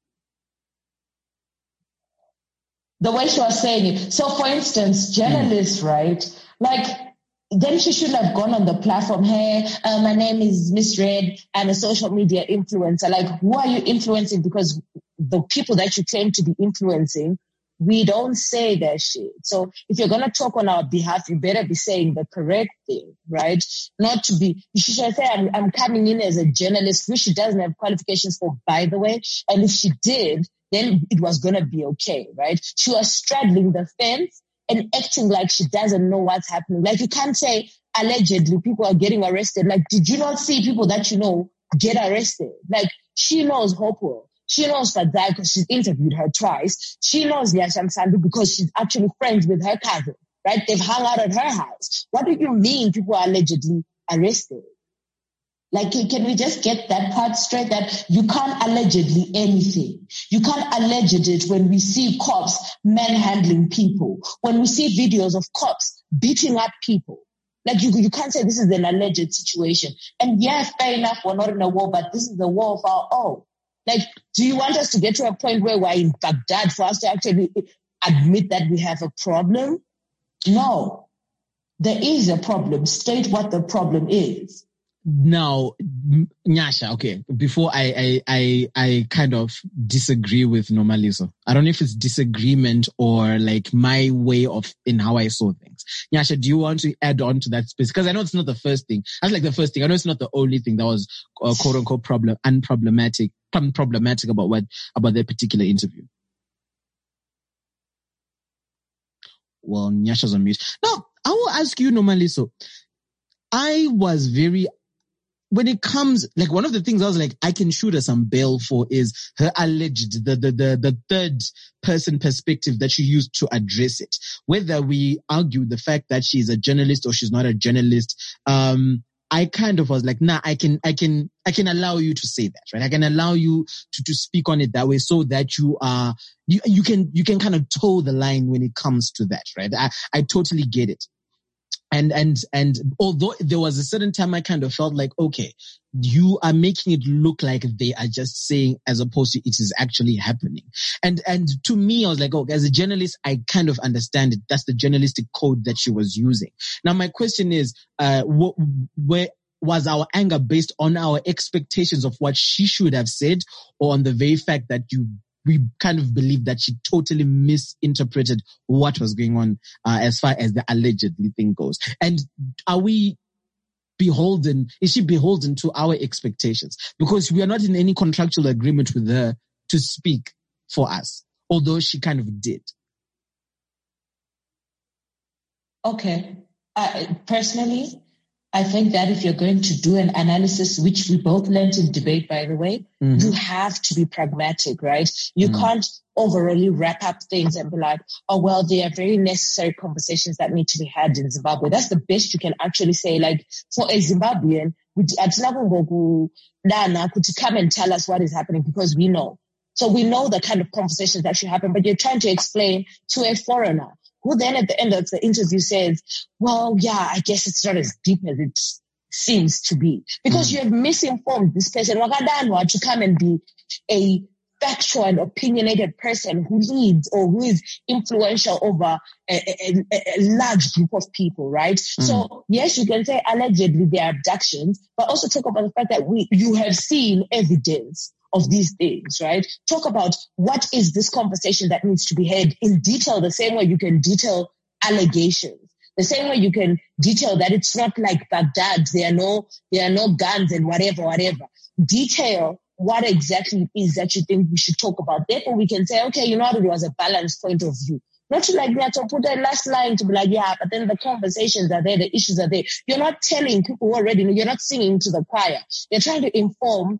The way she was saying it. So, for instance, journalists, mm. right? Like, then she shouldn't have gone on the platform. Hey, uh, my name is Miss Red. I'm a social media influencer. Like, who are you influencing? Because the people that you claim to be influencing, we don't say that shit. So, if you're gonna talk on our behalf, you better be saying the correct thing, right? Not to be. She should say, I'm, I'm coming in as a journalist, which she doesn't have qualifications for, by the way. And if she did, then it was going to be okay, right? She was straddling the fence and acting like she doesn't know what's happening. Like, you can't say, allegedly, people are getting arrested. Like, did you not see people that you know get arrested? Like, she knows Hopewell. She knows Fadzai because she's interviewed her twice. She knows Yasham Sandu because she's actually friends with her cousin, right? They've hung out at her house. What do you mean people are allegedly arrested? Like, can we just get that part straight, that you can't allegedly anything. You can't alleged it when we see cops manhandling people, when we see videos of cops beating up people. Like, you, you can't say this is an alleged situation. And yeah, fair enough, we're not in a war, but this is the war of our own. Like, do you want us to get to a point where we're in Baghdad for us to actually admit that we have a problem? No. There is a problem. State what the problem is. Now, Nyasha, okay, before I, I, I, I kind of disagree with Nomaliso. I don't know if it's disagreement or like my way of in how I saw things. Nyasha, do you want to add on to that space? Because I know it's not the first thing. That's like the first thing. I know it's not the only thing that was uh, quote unquote problem, unproblematic, problematic about what, about that particular interview. Well, Nyasha's on mute. No, I will ask you, Nomaliso. I was very, when it comes, like one of the things I was like, I can shoot her some bail for is her alleged, the, the, the, the third person perspective that she used to address it. Whether we argue the fact that she's a journalist or she's not a journalist, um, I kind of was like, nah, I can, I can, I can allow you to say that, right? I can allow you to, to speak on it that way so that you are, you, you can, you can kind of toe the line when it comes to that, right? I, I totally get it. And, and, and although there was a certain time I kind of felt like, okay, you are making it look like they are just saying as opposed to it is actually happening. And, and to me, I was like, oh, as a journalist, I kind of understand it. That's the journalistic code that she was using. Now, my question is, uh, what, where was our anger based on our expectations of what she should have said or on the very fact that you we kind of believe that she totally misinterpreted what was going on uh, as far as the allegedly thing goes. And are we beholden, is she beholden to our expectations? Because we are not in any contractual agreement with her to speak for us, although she kind of did. Okay. Uh, personally, I think that if you're going to do an analysis, which we both learned in debate, by the way, mm-hmm. you have to be pragmatic, right? You mm. can't overly wrap up things and be like, oh, well, there are very necessary conversations that need to be had in Zimbabwe. That's the best you can actually say. Like, for a Zimbabwean, could come and tell us what is happening because we know. So we know the kind of conversations that should happen, but you're trying to explain to a foreigner who then at the end of the interview says, well, yeah, I guess it's not as deep as it seems to be. Because mm. you have misinformed this person. Wakadanwa to come and be a factual and opinionated person who leads or who is influential over a, a, a large group of people, right? Mm. So, yes, you can say allegedly there are abductions, but also talk about the fact that we you have seen evidence of these things, right? Talk about what is this conversation that needs to be had in detail, the same way you can detail allegations, the same way you can detail that it's not like Baghdad, there are no, there are no guns and whatever, whatever. Detail what exactly it is that you think we should talk about. Therefore, we can say, okay, you know what, it was a balanced point of view. Not to like that, to put a last line to be like, yeah, but then the conversations are there, the issues are there. You're not telling people who already know, you're not singing to the choir. You're trying to inform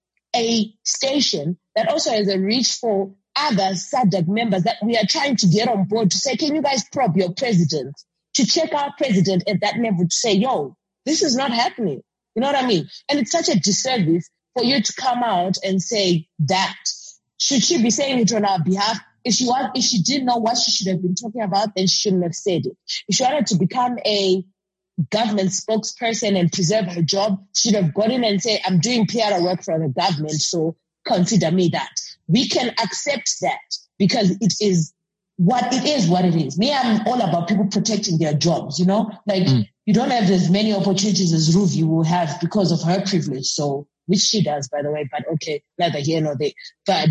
a station that also has a reach for other S A D C members that we are trying to get on board to say, can you guys probe your president to check our president at that level to say, yo, this is not happening. You know what I mean? And it's such a disservice for you to come out and say that. Should she be saying it on our behalf? If she was, if she didn't know what she should have been talking about, then she shouldn't have said it. If she wanted to become a government spokesperson and preserve her job, she'd have gone in and say, I'm doing P R work for the government, so consider me that. We can accept that because it is what it is, what it is. Me, I'm all about people protecting their jobs, you know? Like, mm. you don't have as many opportunities as Ruvi will have because of her privilege, so, which she does, by the way, but okay, neither here nor there. But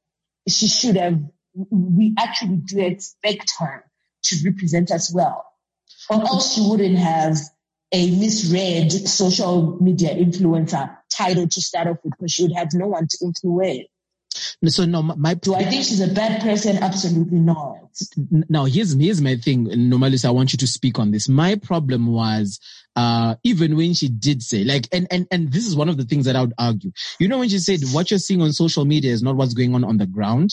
she should have, we actually do expect her to represent us well. Or else she wouldn't have a misread social media influencer title to start off with because she would have no one to influence. So no, my do I think she's a bad person? Absolutely not. Now here's here's my thing. Normally, I want you to speak on this. My problem was uh even when she did say like, and and and this is one of the things that I would argue. You know, when she said what you're seeing on social media is not what's going on on the ground,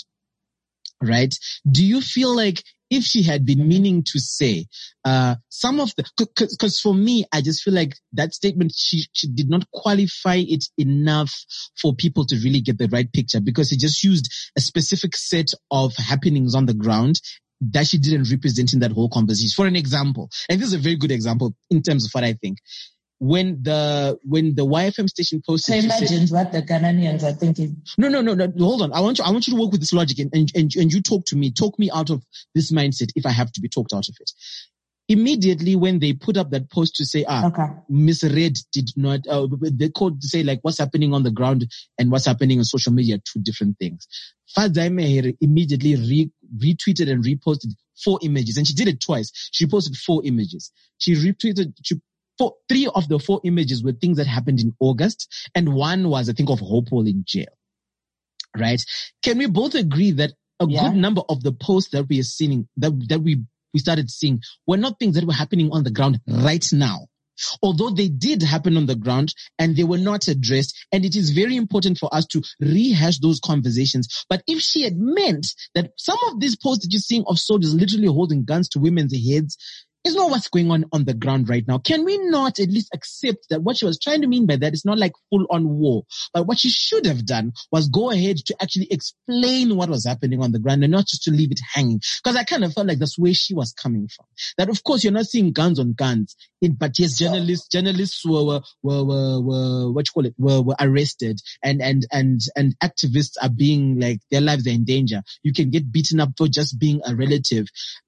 right? Do you feel like if she had been meaning to say, uh, some of the, cause, cause for me, I just feel like that statement, she, she did not qualify it enough for people to really get the right picture because she just used a specific set of happenings on the ground that she didn't represent in that whole conversation. For an example, and this is a very good example in terms of what I think. When the when the Y F M station posted, so imagine what the Ghanaians are thinking. No, no, no, no. Hold on. I want you. I want you to work with this logic and and and, and you talk to me. Talk me out of this mindset if I have to be talked out of it. Immediately when they put up that post to say, ah, okay. Miss Red did not. Uh, they called to say like what's happening on the ground and what's happening on social media, two different things. Fadzai Meher immediately re- retweeted and reposted four images, and she did it twice. She posted four images. She retweeted. She Four, three of the four images were things that happened in August, and one was, I think, of Hopewell in jail. Right? Can we both agree that a yeah. good number of the posts that we are seeing, that that we we started seeing, were not things that were happening on the ground right now? Although they did happen on the ground and they were not addressed, and it is very important for us to rehash those conversations. But if she had meant that some of these posts that you're seeing of soldiers literally holding guns to women's heads, it's not what's going on on the ground right now. Can we not at least accept that what she was trying to mean by that is not like full on war, but what she should have done was go ahead to actually explain what was happening on the ground and not just to leave it hanging? Because I kind of felt like that's where she was coming from. That of course you're not seeing guns on guns, in, but yes, journalists, journalists were, were, were, were, were what you call it, were, were arrested, and, and, and, and activists are being like, their lives are in danger. You can get beaten up for just being a relative.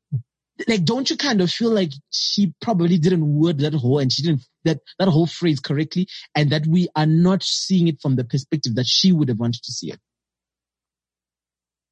Like, don't you kind of feel like she probably didn't word that whole, and she didn't, that, that whole phrase correctly, and that we are not seeing it from the perspective that she would have wanted to see it?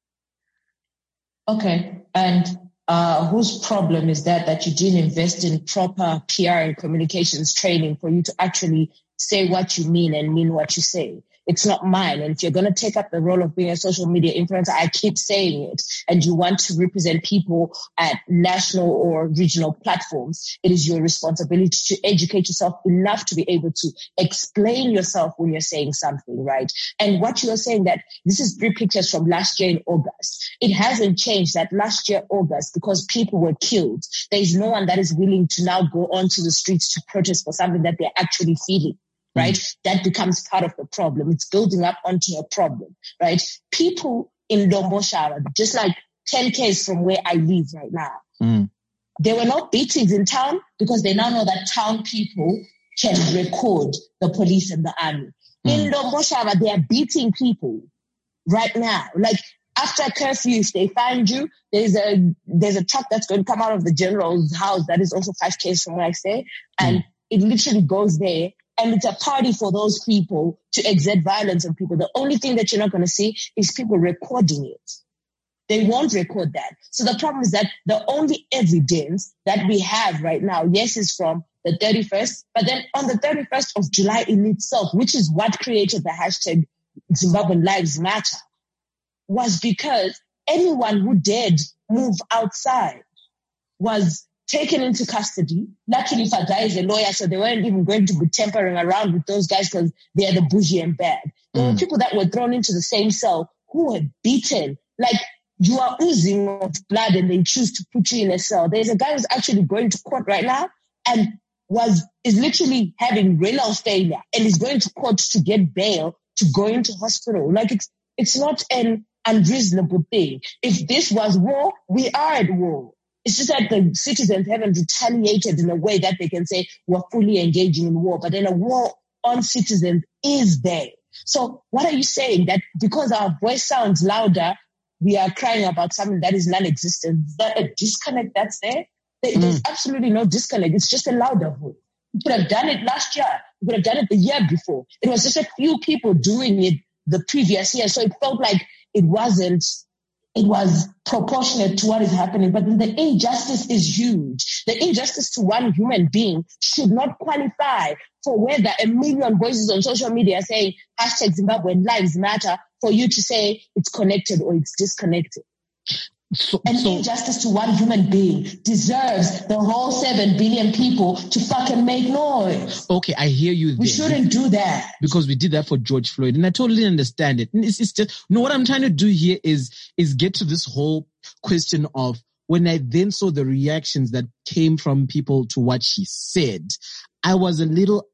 Okay. And uh, whose problem is that, that you didn't invest in proper P R and communications training for you to actually say what you mean and mean what you say? It's not mine. And if you're going to take up the role of being a social media influencer, I keep saying it, and you want to represent people at national or regional platforms, it is your responsibility to educate yourself enough to be able to explain yourself when you're saying something, right? And what you're saying, that this is three pictures from last year in August. It hasn't changed that last year, August, because people were killed. There is no one that is willing to now go onto the streets to protest for something that they're actually feeling. Right? Mm. That becomes part of the problem. It's building up onto a problem, right? People in Domboshara, just like ten Ks from where I live right now, mm. there were no beatings in town because they now know that town people can record the police and the army. Mm. In Domboshara, they are beating people right now. Like after curfew, if they find you, there's a there's a truck that's going to come out of the general's house that is also five Ks from where I stay, and mm. it literally goes there. And it's a party for those people to exert violence on people. The only thing that you're not going to see is people recording it. They won't record that. So the problem is that the only evidence that we have right now, yes, is from the thirty-first, but then on the thirty-first of July in itself, which is what created the hashtag Zimbabwean Lives Matter, was because anyone who dared move outside was taken into custody. Luckily, Fadai is a lawyer, so they weren't even going to be tampering around with those guys because they are the bougie and bad. There mm. were people that were thrown into the same cell who were beaten. Like, you are oozing of blood and they choose to put you in a cell. There's a guy who's actually going to court right now and was is literally having renal failure and is going to court to get bail to go into hospital. Like, it's it's not an unreasonable thing. If this was war, we are at war. It's just that the citizens haven't retaliated in a way that they can say we're fully engaging in war. But then a war on citizens is there. So what are you saying? That because our voice sounds louder, we are crying about something that is non-existent? Is that a disconnect that's there? There's mm. absolutely no disconnect. It's just a louder voice. You could have done it last year. You could have done it the year before. It was just a few people doing it the previous year. So it felt like it wasn't It was proportionate to what is happening, but the injustice is huge. The injustice to one human being should not qualify for whether a million voices on social media saying hashtag Zimbabwean Lives Matter for you to say it's connected or it's disconnected. So, An so, injustice to one human being deserves the whole seven billion people to fucking make noise. Okay, I hear you there. We shouldn't do that. Because we did that for George Floyd, and I totally understand it. It's, it's just, no, what I'm trying to do here is, is get to this whole question of when I then saw the reactions that came from people to what she said, I was a little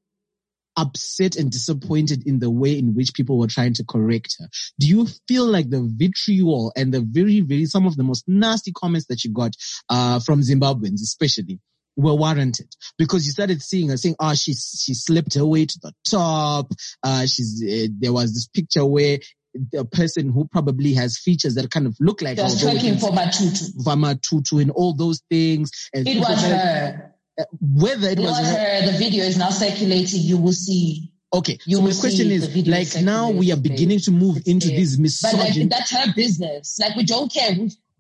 upset and disappointed in the way in which people were trying to correct her. Do you feel like the vitriol and the very, very, some of the most nasty comments that you got uh from Zimbabweans especially were warranted? Because you started seeing her saying, oh, she, she slipped her way to the top. Uh, she's, uh, there was this picture where a person who probably has features that kind of look like her. Just twerking for Matutu. For Matutu and all those things. And it was her. Whether it, it was, was her, her, the video is now circulating, you will see. Okay, you so my question is, like, now we are beginning to move it's into these misogyny. But like, that's her business. Like, we don't care.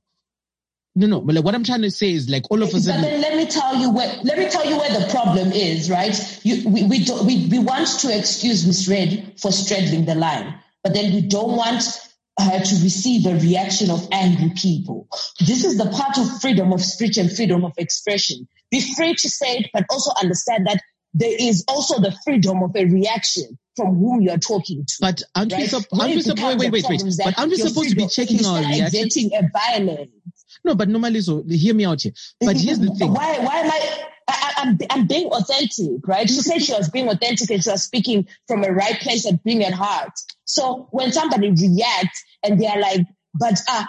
No, no, but like, what I'm trying to say is, like, all of a sudden. But then let me tell you where. Let me tell you where the problem is, right? You, we we do, we we want to excuse Miss Red for straddling the line, but then we don't want her to receive a reaction of angry people. This is the part of freedom of speech and freedom of expression. Be free to say it, but also understand that there is also the freedom of a reaction from whom you're talking to. But aren't right? we, sup- aren't we supposed, wait, wait, wait, wait. But aren't we supposed to be checking our reaction? A violence. No, but normally, so hear me out here. But here's the thing. Why, why am I, I I'm, I'm being authentic, right? She said she was being authentic and she was speaking from a right place and being at heart. So when somebody reacts and they're like, but ah,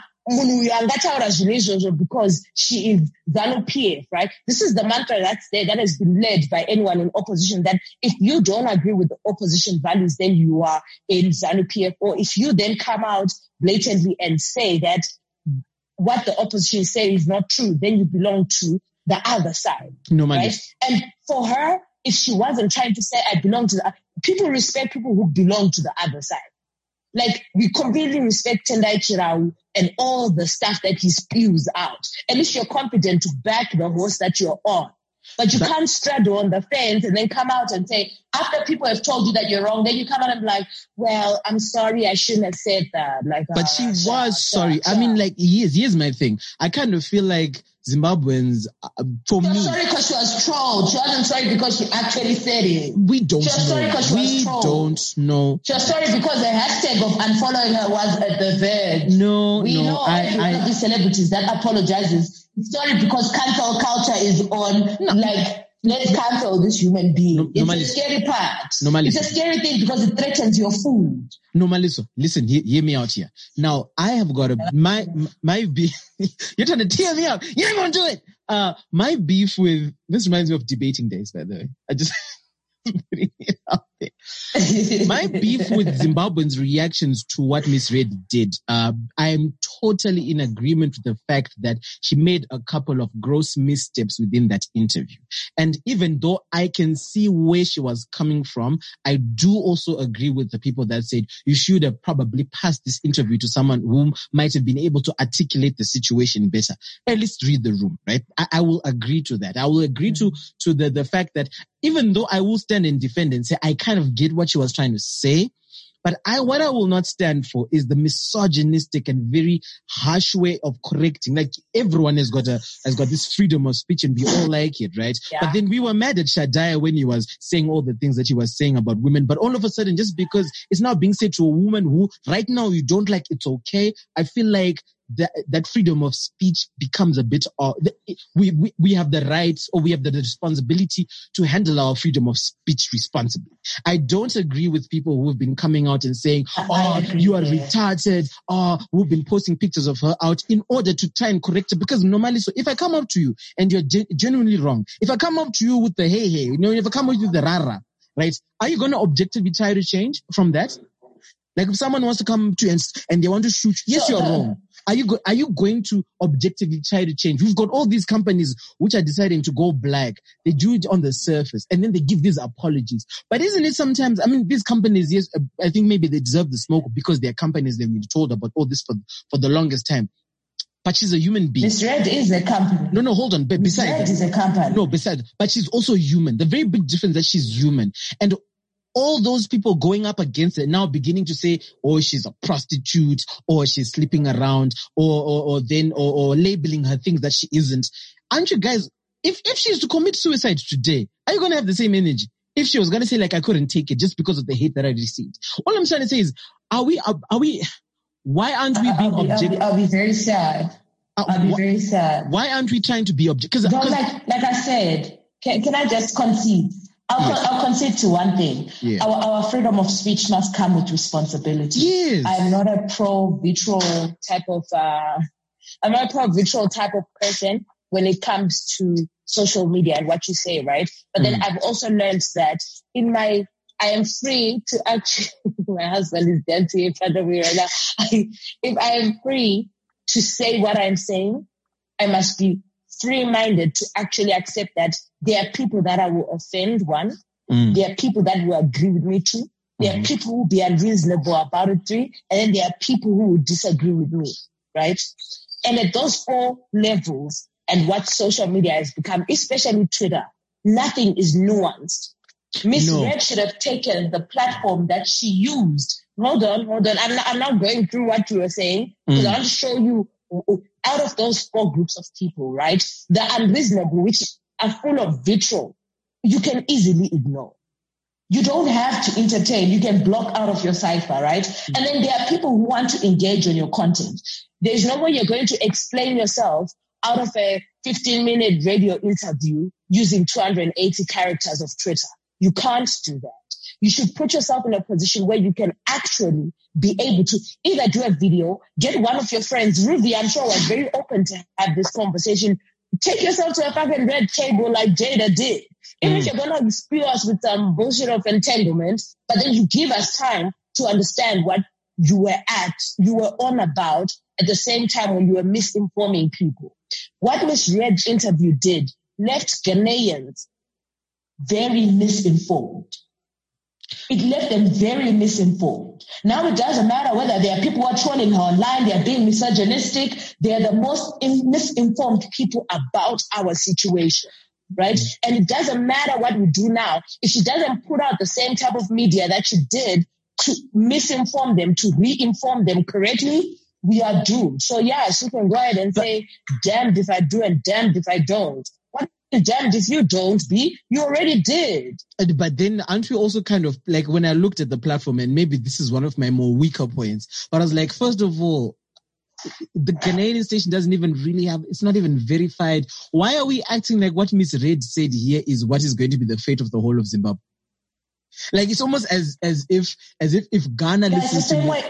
because she is ZANU-P F, right? This is the mantra that's there, that has been led by anyone in opposition, that if you don't agree with the opposition values, then you are in ZANU-P F. Or if you then come out blatantly and say that what the opposition say is not true, then you belong to the other side. No, right? And for her, if she wasn't trying to say, I belong to the, people respect people who belong to the other side. like, we completely respect Tendai Chirau and all the stuff that he spews out. At least you're competent to back the horse that you're on. But you but, can't straddle on the fence and then come out and say, after people have told you that you're wrong, then you come out and be like, well, I'm sorry, I shouldn't have said that. Like, But uh, she was uh, sorry. uh, I mean, like, here's, here's my thing. I kind of feel like Zimbabweans, uh, for she was me... sorry because she was trolled. She wasn't sorry because she actually said it. We don't she was know. Sorry because she we was trolled. don't know. She was sorry because the hashtag of unfollowing her was at the verge. No, we no. know I, every I, one of these celebrities that apologizes. It's sorry because cancel culture is on, no. like... Let's cancel this human being. No, it's Maliso. A scary part. No, it's a scary thing because it threatens your food. No, Maliso, listen, hear, hear me out here. Now, I have got a, my, my beef, you're trying to tear me up. You ain't gonna do it. Uh, my beef with, this reminds me of debating days, by the way. I just, putting it out there. My beef with Zimbabweans' reactions to what Miss Red did, uh, I am totally in agreement with the fact that she made a couple of gross missteps within that interview. And even though I can see where she was coming from, I do also agree with the people that said you should have probably passed this interview to someone who might have been able to articulate the situation better. At least read the room, right? I, I will agree to that. I will agree mm-hmm. to, to the, the fact that even though I will stand and defend and say, I kind of get what she was trying to say, but I, what I will not stand for is the misogynistic and very harsh way of correcting. Like everyone has got a, has got this freedom of speech and we all like it, right? Yeah. But then we were mad at Shadaya when he was saying all the things that he was saying about women. But all of a sudden, just because it's now being said to a woman who right now you don't like, it's okay. I feel like that, that freedom of speech becomes a bit, uh, we, we, we have the rights or we have the responsibility to handle our freedom of speech responsibly. I don't agree with people who have been coming out and saying, oh, you are retarded, or oh, who've been posting pictures of her out in order to try and correct it. Because normally, so if I come up to you and you're gen- genuinely wrong, if I come up to you with the hey, hey, you know, if I come up with the rara, right, are you going to objectively try to change from that? Like if someone wants to come to you and, and they want to shoot, yes, you're wrong. Are you go, are you going to objectively try to change? We've got all these companies which are deciding to go black. They do it on the surface and then they give these apologies. But isn't it sometimes, I mean, these companies, yes, I think maybe they deserve the smoke because they're companies they've been told about all this for, for the longest time. But she's a human being. Miss Red is a company. No, no, hold on. But Miss besides, Red is a company. No, besides, but she's also human. The very big difference is that she's human. And all those people going up against it now beginning to say, oh, she's a prostitute, or she's sleeping around, or, or, or then, or, or labeling her things that she isn't. Aren't you guys, if, if she's to commit suicide today, are you going to have the same energy? If she was going to say like, I couldn't take it just because of the hate that I received. All I'm trying to say is, are we, are, are we, why aren't we being objective? I'll, I'll be very sad. Uh, I'll be wh- very sad. Why aren't we trying to be objective? Because like, like I said, can, can I just concede? I'll, yes. I'll concede to one thing. Yeah. Our, our freedom of speech must come with responsibility. Yes. I'm not a pro-vitriol type of, uh, I'm not a pro-vitriol type of person when it comes to social media and what you say, right? But mm. then I've also learned that in my, I am free to actually, my husband is dancing in front of me right now. I, if I am free to say what I'm saying, I must be free-minded to actually accept that there are people that I will offend, one. Mm. There are people that will agree with me, two. There mm. are people who will be unreasonable about it, three. And then there are people who will disagree with me, right? And at those four levels and what social media has become, especially Twitter, nothing is nuanced. Miss no. Red should have taken the platform that she used. Hold on, hold on. I'm not, I'm not going through what you were saying because mm. I want to show you out of those four groups of people, right? The unreasonable, which are full of vitriol, you can easily ignore. You don't have to entertain. You can block out of your cipher, right? Mm. And then there are people who want to engage on your content. There's no way you're going to explain yourself out of a fifteen minute radio interview using two hundred eighty characters of Twitter. You can't do that. You should put yourself in a position where you can actually be able to either do a video, get one of your friends. Ruby, I'm sure, was very open to have this conversation. Take yourself to a fucking red table like Jada did. Even mm. if you're going to spew us with some bullshit of entanglement, but then you give us time to understand what you were at, you were on about at the same time when you were misinforming people. What Miss Red's interview did left Ghanaians very misinformed. it left them very misinformed. Now it doesn't matter whether there are people who are trolling her online, they are being misogynistic, they are the most in- misinformed people about our situation, right? Mm-hmm. And it doesn't matter what we do now. If she doesn't put out the same type of media that she did to misinform them, to re-inform them correctly, we are doomed. So yeah, she can go ahead and say, damned if I do and damned if I don't. What is damned if you don't, B? You already did. But then aren't we also kind of like, when I looked at the platform, and maybe this is one of my more weaker points, but I was like, first of all, the Canadian station doesn't even really have, it's not even verified. Why are we acting like what Miss Red said here is what is going to be the fate of the whole of Zimbabwe? Like, it's almost as, as if, as if, if Ghana yeah, listens to me.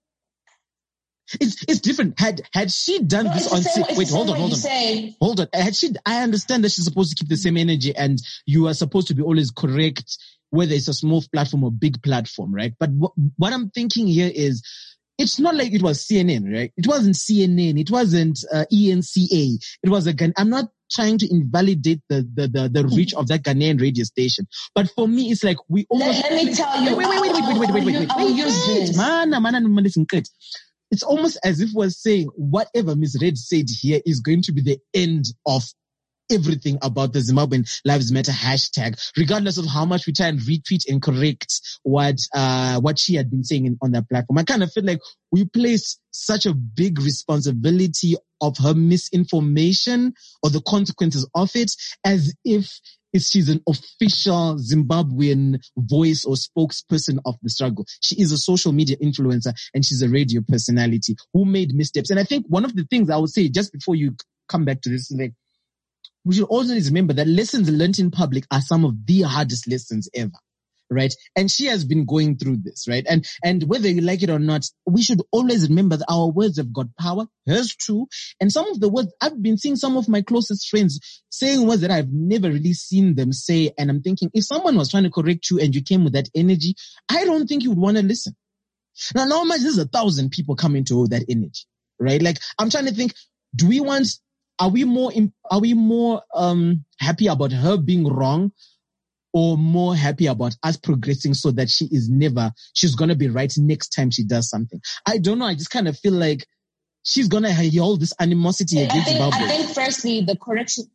It's it's different. Had had she done no, this on same, wait, hold on, hold on, say. hold on. Had she? I understand that she's supposed to keep the same energy, and you are supposed to be always correct, whether it's a small platform or big platform, right? But what, what I'm thinking here is, it's not like it was C N N, right? It wasn't C N N. It wasn't uh, E N C A. It was a Ghan- I'm not trying to invalidate the the the, the reach of that Ghanaian radio station, but for me, it's like we almost. Let, let me tell you. Wait, wait, wait, wait, wait, wait, wait, wait, wait, wait, wait, wait, wait. Man, man, man, listen, Kurt. It's almost as if we're saying whatever Miss Red said here is going to be the end of everything about the Zimbabwean Lives Matter hashtag, regardless of how much we try and retweet and correct what uh what she had been saying in, on that platform. I kind of feel like we place such a big responsibility of her misinformation or the consequences of it as if If she's an official Zimbabwean voice or spokesperson of the struggle. She is a social media influencer and she's a radio personality who made missteps. And I think one of the things I would say just before you come back to this is like, we should always remember that lessons learned in public are some of the hardest lessons ever. Right. And she has been going through this, right? And, and whether you like it or not, we should always remember that our words have got power. Hers too. And some of the words, I've been seeing some of my closest friends saying words that I've never really seen them say. And I'm thinking, if someone was trying to correct you and you came with that energy, I don't think you would want to listen. Now, now imagine there's a thousand people coming to that energy, right? Like, I'm trying to think, do we want, are we more, are we more, um, happy about her being wrong? Or more happy about us progressing so that she is never, she's going to be right next time she does something. I don't know. I just kind of feel like she's going to hold this animosity I against think, Zimbabwe. I think firstly, the correction.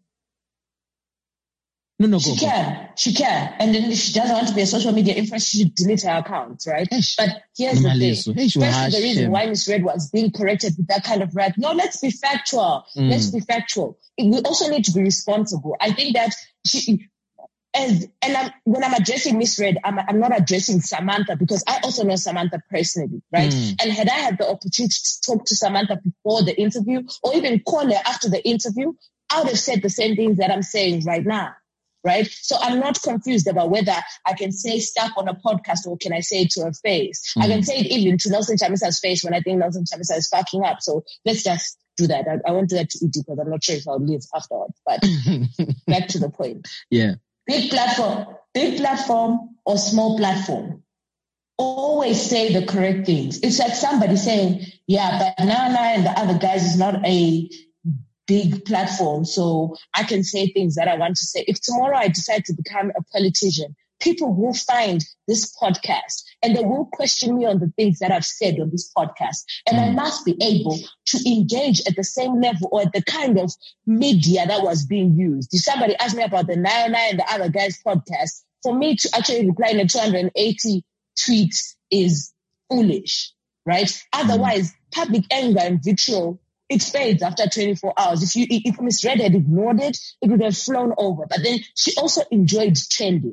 No, no, go. She go. can. She can. And then if she doesn't want to be a social media influencer, she should delete her account, right? Eish. But here's the thing. Eish, Firstly, the reason why Miss Red was being corrected with that kind of rap. No, let's be factual. Mm. Let's be factual. We also need to be responsible. I think that she... And, and I'm, when I'm addressing Miss Red, I'm, I'm not addressing Samantha because I also know Samantha personally, right? Mm. And had I had the opportunity to talk to Samantha before the interview or even call her after the interview, I would have said the same things that I'm saying right now, right? So I'm not confused about whether I can say stuff on a podcast or can I say it to her face. Mm. I can say it even to Nelson Chamisa's face when I think Nelson Chamisa is fucking up. So let's just do that. I, I won't do that to Edie because I'm not sure if I'll live afterwards. But back to the point. Yeah. Big platform, big platform or small platform. Always say the correct things. It's like somebody saying, yeah, but Nana and the other guys is not a big platform, so I can say things that I want to say. If tomorrow I decide to become a politician, people will find this podcast and they will question me on the things that I've said on this podcast. And mm. I must be able to engage at the same level or at the kind of media that was being used. If somebody asked me about the Nana and the other guys podcast, for me to actually reply in a two hundred eighty tweets is foolish, right? Mm. Otherwise, public anger and vitriol, it fades after twenty-four hours. If you, if Miss Red had ignored it, it would have flown over. But then she also enjoyed trending.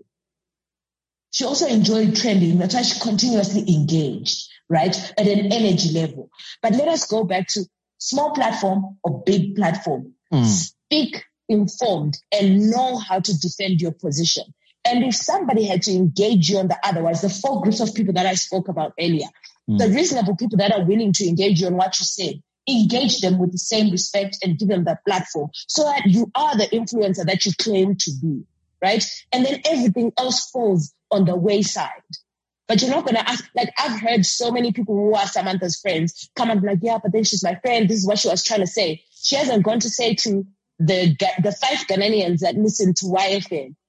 She also enjoyed trending. That's why she continuously engaged, right, at an energy level. But let us go back to small platform or big platform. Mm. Speak informed and know how to defend your position. And if somebody had to engage you on the otherwise, the four groups of people that I spoke about earlier, mm. the reasonable people that are willing to engage you on what you said, engage them with the same respect and give them that platform so that you are the influencer that you claim to be, right? And then everything else falls on the wayside. But you're not going to ask, like I've heard so many people who are Samantha's friends come and be like, yeah, but then she's my friend. This is what she was trying to say. She hasn't gone to say to the the five Ghanaians that listen to Y F M,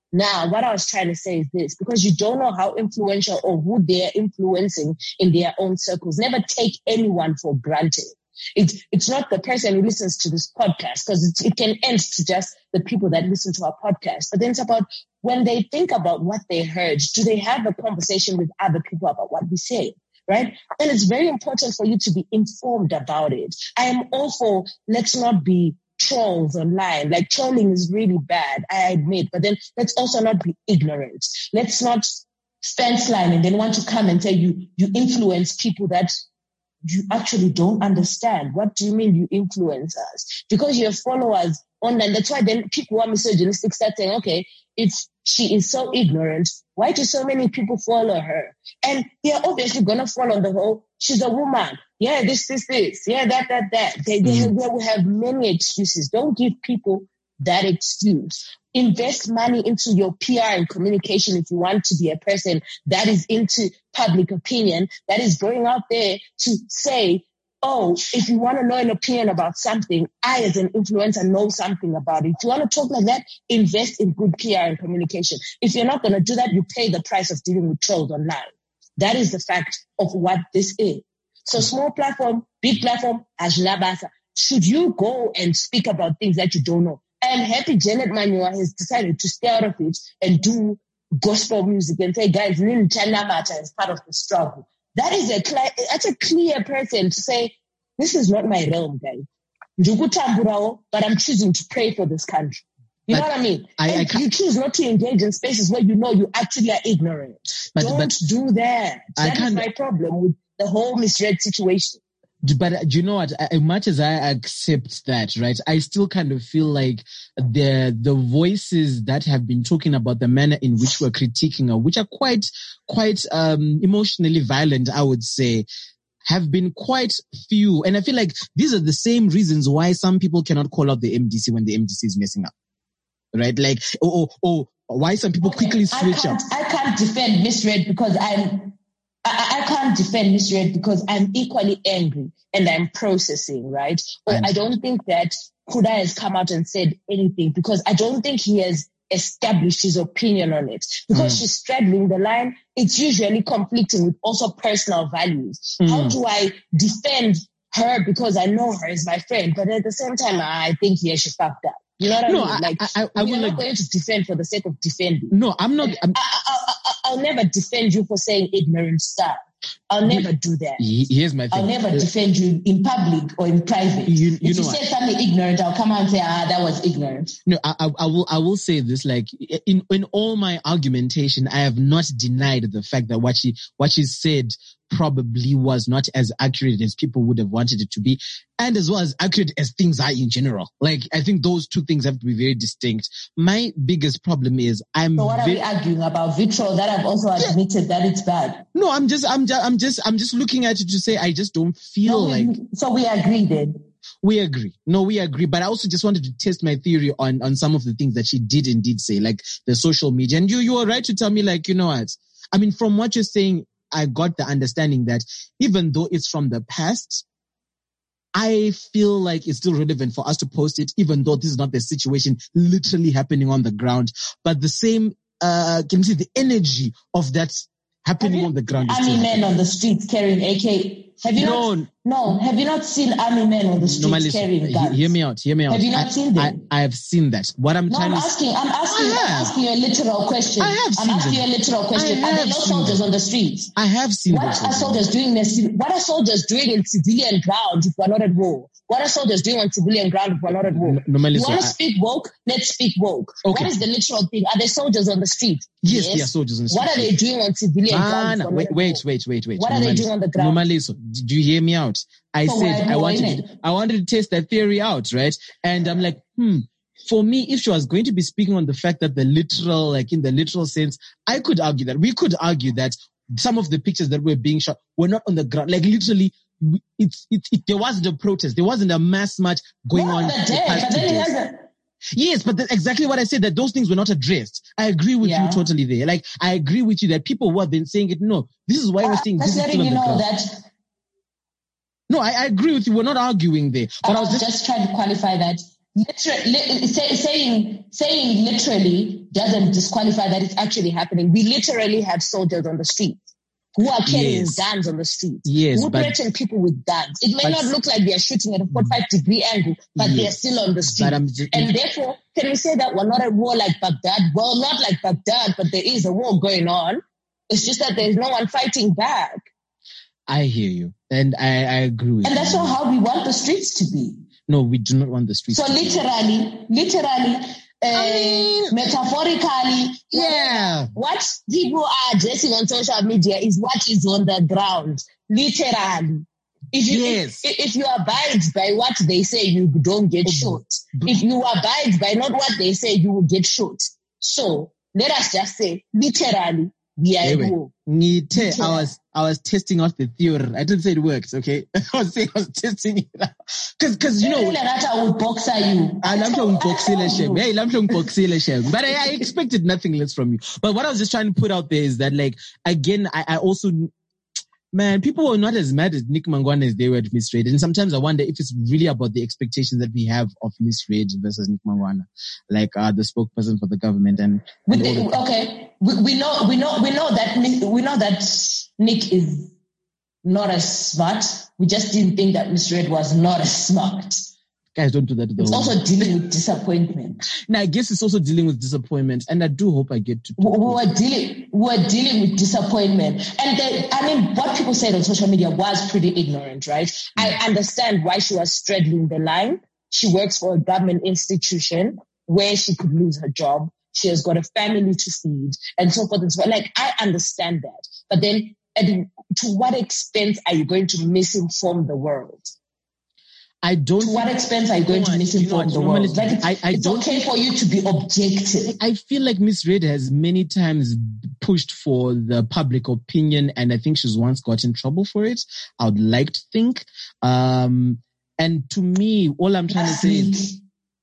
Now, what I was trying to say is this, because you don't know how influential or who they're influencing in their own circles. Never take anyone for granted. It's, it's not the person who listens to this podcast, because it can end to just the people that listen to our podcast. But then it's about when they think about what they heard, do they have a conversation with other people about what we say? Right? And it's very important for you to be informed about it. I am all for let's not be trolls online. Like, trolling is really bad, I admit, but then let's also not be ignorant. Let's not fence line and then want to come and say you, you influence people that you actually don't understand. What do you mean you influence us? Because you have followers online. That's why then people who are misogynistic start saying, okay, it's she is so ignorant. Why do so many people follow her? And they're obviously going to fall on the whole, she's a woman. Yeah, this, this, this. Yeah, that, that, that. They, they, Mm. they will have many excuses. Don't give people that excuse. Invest money into your P R and communication if you want to be a person that is into public opinion, that is going out there to say, oh, if you want to know an opinion about something, I as an influencer know something about it. If you want to talk like that, invest in good P R and communication. If you're not going to do that, you pay the price of dealing with trolls online. That is the fact of what this is. So small platform, big platform, ajnabasa. Should you go and speak about things that you don't know? I am happy Janet Manua has decided to stay out of it and do gospel music and say, guys, really China matter is part of the struggle. That is a clear, that's a clear person to say, this is not my realm, guys. Ndukutamburawo, but I'm choosing to pray for this country. You But know what I mean? I- I And can't- you choose not to engage in spaces where you know you actually are ignorant. But- Don't but do that. I That is can't- my problem with the whole misread situation. But uh, do you know what? As much as I accept that, right, I still kind of feel like the the voices that have been talking about the manner in which we're critiquing her, which are quite quite um, emotionally violent, I would say, have been quite few. And I feel like these are the same reasons why some people cannot call out the M D C when the M D C is messing up, right? Like, or or, or why some people quickly I switch up. can't, I can't defend misread because I'm, I, I can't defend misread because I'm equally angry and I'm processing, right? Or I I don't think that Kuda has come out and said anything because I don't think he has established his opinion on it. Because Mm. she's straddling the line, it's usually conflicting with also personal values. Mm. How do I defend her because I know her as my friend, but at the same time, I think yeah, she fucked up. You know what No, I mean? I- Like, I- I- I we're will not ag- going to defend for the sake of defending. No, I'm not. I'm, I, I, I, I'll never defend you for saying ignorant stuff. I'll never do that. he- here's my I'll thing. never defend you in public or in private. You- you if you know say what? something ignorant, I'll come out and say, ah, that was ignorant. No, I, I, I will. I will say this. Like in in all my argumentation, I have not denied the fact that what she what she said probably was not as accurate as people would have wanted it to be, and as well as accurate as things are in general. Like I think those two things have to be very distinct. My biggest problem is I'm. So what are ve- we arguing about? Vitriol that I've also admitted that it's bad. no, I'm just. I'm just. I'm just. I'm just looking at it to say I just don't feel No, we- like. so we agree then. We agree. No, we agree. But I also just wanted to test my theory on, on some of the things that she did indeed say, like the social media. And you, you were right to tell me, like, you know what? I mean, from what you're saying, I got the understanding that even though it's from the past, I feel like it's still relevant for us to post it, even though this is not the situation literally happening on the ground. But the same, uh, can you see the energy of that happening on the ground? is Army still men on the streets carrying A K. Have you No. not? No. Have you not seen army men on the streets Normally, carrying he- guns? hear me out. Hear me out. Have you not I, seen them? I, I have seen that. What I'm No, trying I'm to asking. I'm asking. I I'm have. asking you a literal question. I have I'm seen asking them. you a literal question. I Are there have no seen soldiers them. on the streets? I have seen What those are things. soldiers doing? in the ci- What are soldiers doing in civilian ground if we're not at war? What are soldiers doing on civilian ground if we're not at war? N- normally, you so want to I- speak woke? Let's speak woke. Okay. What is the literal thing? Are there soldiers on the street? Yes, there are soldiers on the What are street. they doing on civilian Ah, ground? if no, we're not wait, at wait, war? wait, wait, wait. What are they Normally- doing on the ground? Normally, so did you hear me out? I So said we're I wanted, knowing to, I wanted to test that theory out, right? And I'm like, hmm. For me, if she was going to be speaking on the fact that the literal, like in the literal sense, I could argue that we could argue that some of the pictures that were being shot were not on the ground. Like literally, we- it's it, it, there wasn't a protest, there wasn't a mass march going Not on. on the the day, past but two then he days. hasn't. Yes, but that's exactly what I said, that those things were not addressed. I agree with Yeah. you totally there. Like, I agree with you that people who have been saying it, no, this is why we're Uh, saying this Just is still letting on you the know ground. that No, I, I agree with you. We're not arguing there. But I I was was just, just trying to qualify that. Literally, say, saying saying literally doesn't disqualify that it's actually happening. We literally have soldiers on the street who are carrying Yes. guns on the street, Yes, who but- threaten people with guns. It may but- not look like they're shooting at a forty-five degree angle, but Yes. they're still on the street. But I'm just- and therefore, can we say that we're not at war like Baghdad? Well, not like Baghdad, but there is a war going on. It's just that there's no one fighting back. I hear you. And I, I agree with And you. that's not how we want the streets to be. No, we do not want the streets. So to be- literally, literally, uh, I mean- metaphorically, Yeah. what people are addressing on social media is what is on the ground. Literally. If you, Yes. if, if you abide by what they say, you don't get shot. If you abide by not what they say, you will get shot. So let us just say, literally, we are at Anyway, war. Ngithe, I was I was testing out the theory. I didn't say it works, okay? I was saying I was testing it out. Cause, cause you know, Like that, I would boxer you. I love told- to I boxile told shem. you. Hey, love to boxile shem. But I, I expected nothing less from you. But what I was just trying to put out there is that, like, again, I, I also, man, people were not as mad at Nick Mangwana as they were at Miss Raid. And sometimes I wonder if it's really about the expectations that we have of Miss Raid versus Nick Mangwana, like uh, the spokesperson for the government. And, We and all think- the- okay, we, we know, we know, we know that Nick, we know that Nick is not as smart. We just didn't think that Miss Red was not as smart. guys, don't do that to the It's whole- also dealing with disappointment. Now, I guess it's also dealing with disappointment. And I do hope I get to. We, we were dealing, we were dealing with disappointment, and then, I mean, what people said on social media was pretty ignorant, right? I understand why she was straddling the line. She works for a government institution where she could lose her job. She has got a family to feed, and so forth and so on. Like, I understand that, but then, at, to what extent are you going to misinform the world? I don't. To what extent are you going You know to what? You know misinform what? the Normally, world? Like, it's, I- I it's don't okay for you to be objective. I feel like Miss Red has many times pushed for the public opinion, and I think she's once got in trouble for it. I would like to think. Um, and to me, all I'm trying to say is,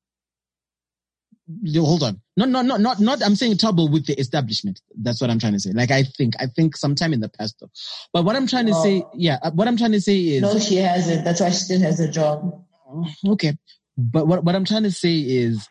Yo, hold on. No, no, no, not, not, I'm saying trouble with the establishment. That's what I'm trying to say. Like, I think, I think sometime in the past though. But what I'm trying to Oh. say, yeah, uh, what I'm trying to say is, No, she hasn't. That's why she still has a job. okay. But what, what I'm trying to say is,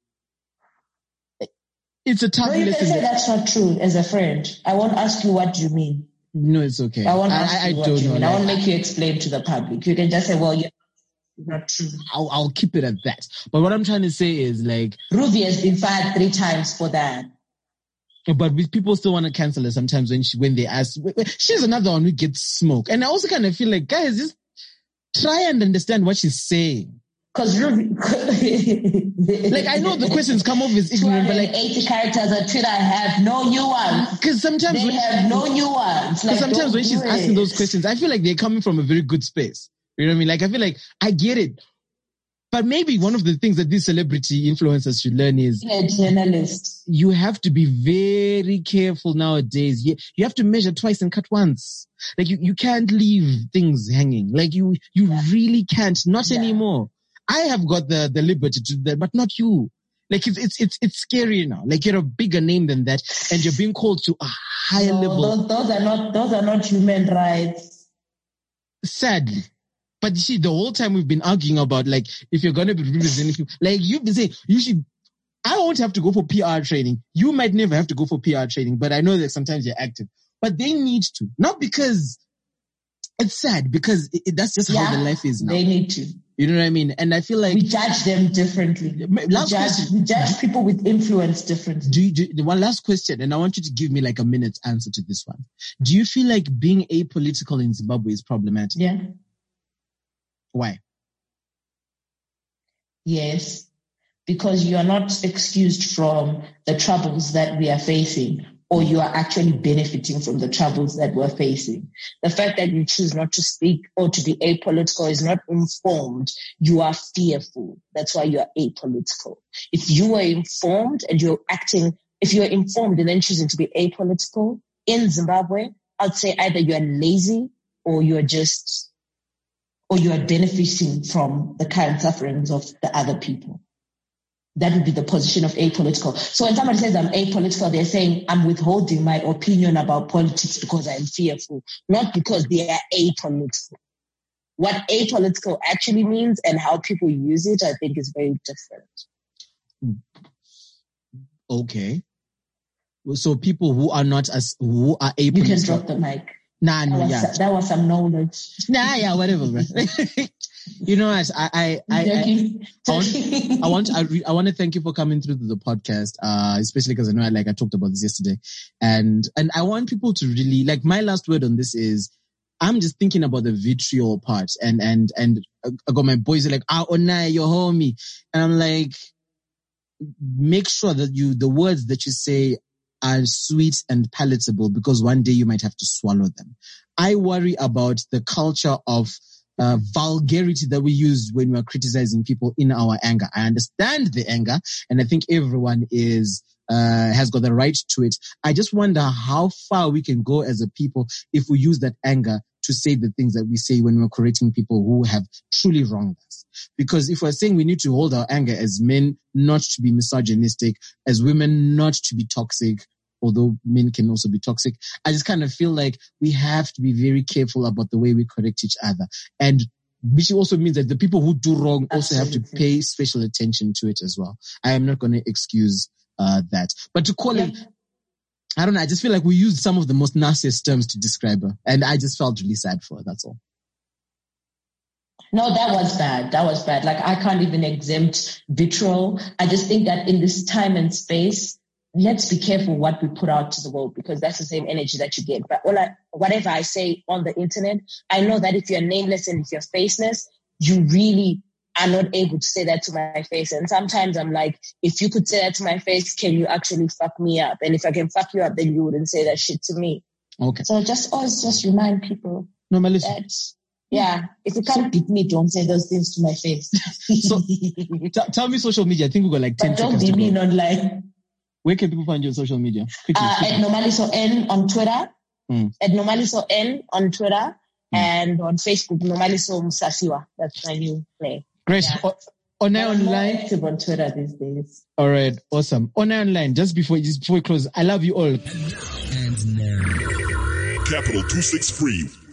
it's a tough No, you can lesson. say that- that's not true as a friend. I won't ask you what you mean. No, it's okay. I won't I, ask I, I you what don't you know. mean. I like, won't make you explain to the public. You can just say, well, yeah, it's not true. I'll, I'll keep it at that. But what I'm trying to say is like, Ruby has been fired three times for that. but we, people still want to cancel her sometimes when she, when they ask, she's another one who gets smoke. And I also kind of feel like, guys, just try and understand what she's saying. Because Ruby... Like, I know the questions come off as ignorant, but like, eighty characters on Twitter have no nuance. because sometimes They when, have no nuance. Like, because sometimes don't when do she's it. asking those questions, I feel like they're coming from a very good space. You know what I mean? Like, I feel like I get it. But maybe one of the things that these celebrity influencers should learn is Being a journalist. you have to be very careful nowadays. You, you have to measure twice and cut once. Like you, you can't leave things hanging. Like you, you Yeah. really can't. Not Yeah. anymore. I have got the, the liberty to do that, but not you. Like it's, it's, it's, it's scary now. Like you're a bigger name than that and you're being called to a higher No, level. those, those are not. Those are not human rights. Sadly. But you see, the whole time we've been arguing about like, if you're going to be representing, like you've been saying, you should, I won't have to go for P R training. You might never have to go for P R training, but I know that sometimes you're active. But they need to. Not because it's sad, because it, it- that's just how Yeah, the life is now. They need to. You know what I mean? And I feel like, We judge them differently. We Last judge, question. we judge people with influence differently. do you, do, the one last question, and I want you to give me like a minute answer to this one. Do you feel like being apolitical in Zimbabwe is problematic? Yeah. Why? Yes. Because you are not excused from the troubles that we are facing, or you are actually benefiting from the troubles that we're facing. The fact that you choose not to speak or to be apolitical is not informed. You are fearful. That's why you are apolitical. If you were informed and you're acting, if you're informed and then choosing to be apolitical in Zimbabwe, I'd say either you're lazy or you're just, or you are benefiting from the current sufferings of the other people. That would be the position of apolitical. So when somebody says I'm apolitical, they're saying I'm withholding my opinion about politics because I'm fearful, not because they are apolitical. What apolitical actually means and how people use it, I think is very different. Okay. so people who are not as, who are able You can to drop the mic. Nah, That no, was, yeah. that was some knowledge. Nah, yeah, whatever, bro. You know what? I, I, I, I, I want, I want, I, re, I want to thank you for coming through to the podcast, uh, especially because I know, I, like, I talked about this yesterday, and, and I want people to really, like, my last word on this is, I'm just thinking about the vitriol part, and, and, and I got my boys are like, ah, oh, nah, your homie, and I'm like, make sure that you, the words that you say are sweet and palatable, because one day you might have to swallow them. I worry about the culture of uh, vulgarity that we use when we're criticizing people in our anger. I understand the anger, and I think everyone is uh, has got the right to it. I just wonder how far we can go as a people if we use that anger to say the things that we say when we're correcting people who have truly wronged us. Because if we're saying we need to hold our anger as men not to be misogynistic, as women not to be toxic, although men can also be toxic, I just kind of feel like we have to be very careful about the way we correct each other. And which also means that the people who do wrong also Absolutely. have to pay special attention to it as well. I am not going to excuse uh, that. But to call yeah. it, I don't know, I just feel like we used some of the most nastiest terms to describe her. And I just felt really sad for her, that's all. No, that was bad. That was bad. Like, I can't even exempt vitriol. I just think that in this time and space, let's be careful what we put out to the world, because that's the same energy that you get. But all I, whatever I say on the internet, I know that if you're nameless and if you're faceless, you really are not able to say that to my face. And sometimes I'm like, if you could say that to my face, can you actually fuck me up? And if I can fuck you up, then you wouldn't say that shit to me. Okay. So just always just remind people no, Melissa. that, yeah, if you can't beat me, don't say those things to my face. So t- tell me social media. I think we got like ten but don't seconds be to go. mean online. Where can people find you on social media? Quickly, uh, quickly. At Nomaliso N on Twitter. Mm. At Nomaliso N on Twitter. Mm. And on Facebook, Nomaliso Msasiwa. That's my new name. Great. Yeah. O- Online. I'm more active on Twitter these days. All right. Awesome. Online. Online. Just before, just before we close, I love you all. And now. Capital two six three.